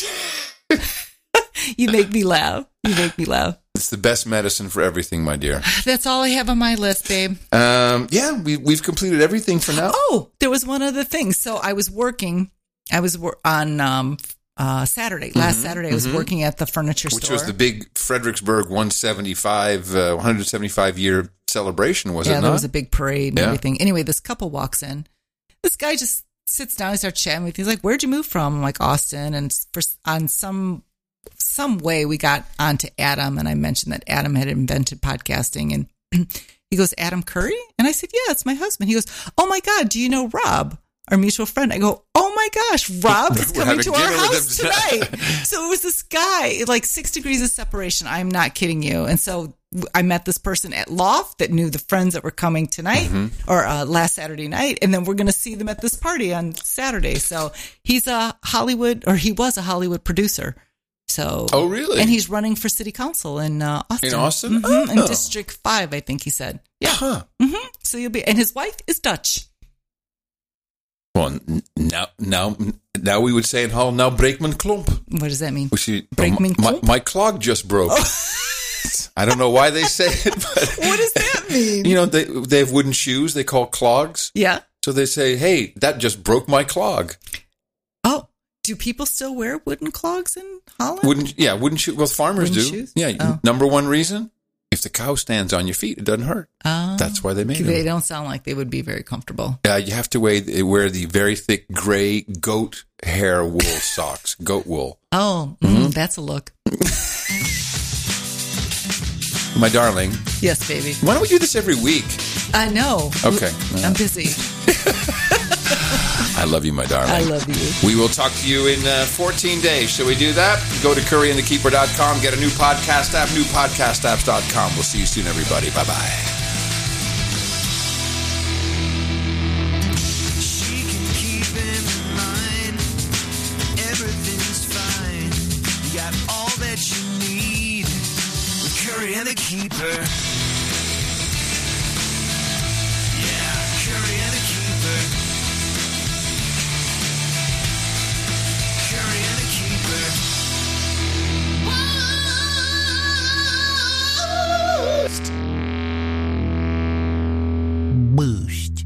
You make me laugh. You make me laugh. It's the best medicine for everything, my dear. That's all I have on my list, babe. Um, yeah, we we've completed everything for now. Oh, there was one other thing. So I was working. I was wor- on um, uh, Saturday. Last Saturday, I was working at the furniture Mm-hmm, Which store. was the big Fredericksburg one seventy-five, uh, one hundred seventy-five year celebration, was yeah, it there not? was a big parade and Yeah. everything. Anyway, this couple walks in. This guy just sits down. He starts chatting with me. He's like, "Where'd you move from?" I'm like, "Austin." And for on some some way, we got onto Adam, and I mentioned that Adam had invented podcasting, and he goes, "Adam Curry?" And I said, "Yeah, it's my husband." He goes, "Oh my God, do you know Rob, our mutual friend?" I go, "Oh my gosh, Rob is We're coming having to our dinner with house him tonight." So it was this guy, like six degrees of separation. I'm not kidding you. And so I met this person at Loft that knew the friends that were coming tonight or uh, last Saturday night. And then we're going to see them at this party on Saturday. So he's a Hollywood, or he was a Hollywood producer. So, Oh, really? And he's running for city council in uh, Austin. In Austin? Mhm, in Oh. District five, I think he said. Yeah. Huh. So you'll be, and his wife is Dutch. Well, n- now, now, now we would say in Holland, now breek mijn klomp. What does that mean? Which you, Breek mijn my, klomp? my clog just broke. I don't know why they say it, but What does that mean? you know, they they have wooden shoes they call clogs. Yeah. So they say, hey, that just broke my clog. Oh, do people still wear wooden clogs in Holland? Wooden, yeah, wooden shoes. Well, farmers Wooden do. shoes? Yeah. Oh. Number one reason, if the cow stands on your feet, it doesn't hurt. Oh. That's why they made They them. don't sound like they would be very comfortable. Uh, you have to wear, wear the very thick gray goat hair wool socks, goat wool. Oh, mm, that's a look. My darling, Yes, baby. why don't we do this every week? I know. Okay. I'm busy. I love you, my darling. I love you. We will talk to you in uh, fourteen days. Shall we do that? Go to curry and the keeper dot com. Get a new podcast app, new podcast apps dot com. We'll see you soon, everybody. Bye-bye. She can keep in mind everything's fine. You got all that you need with Curry and the Keeper. Yeah, Curry and the Keeper. Curry and the Keeper. Boost.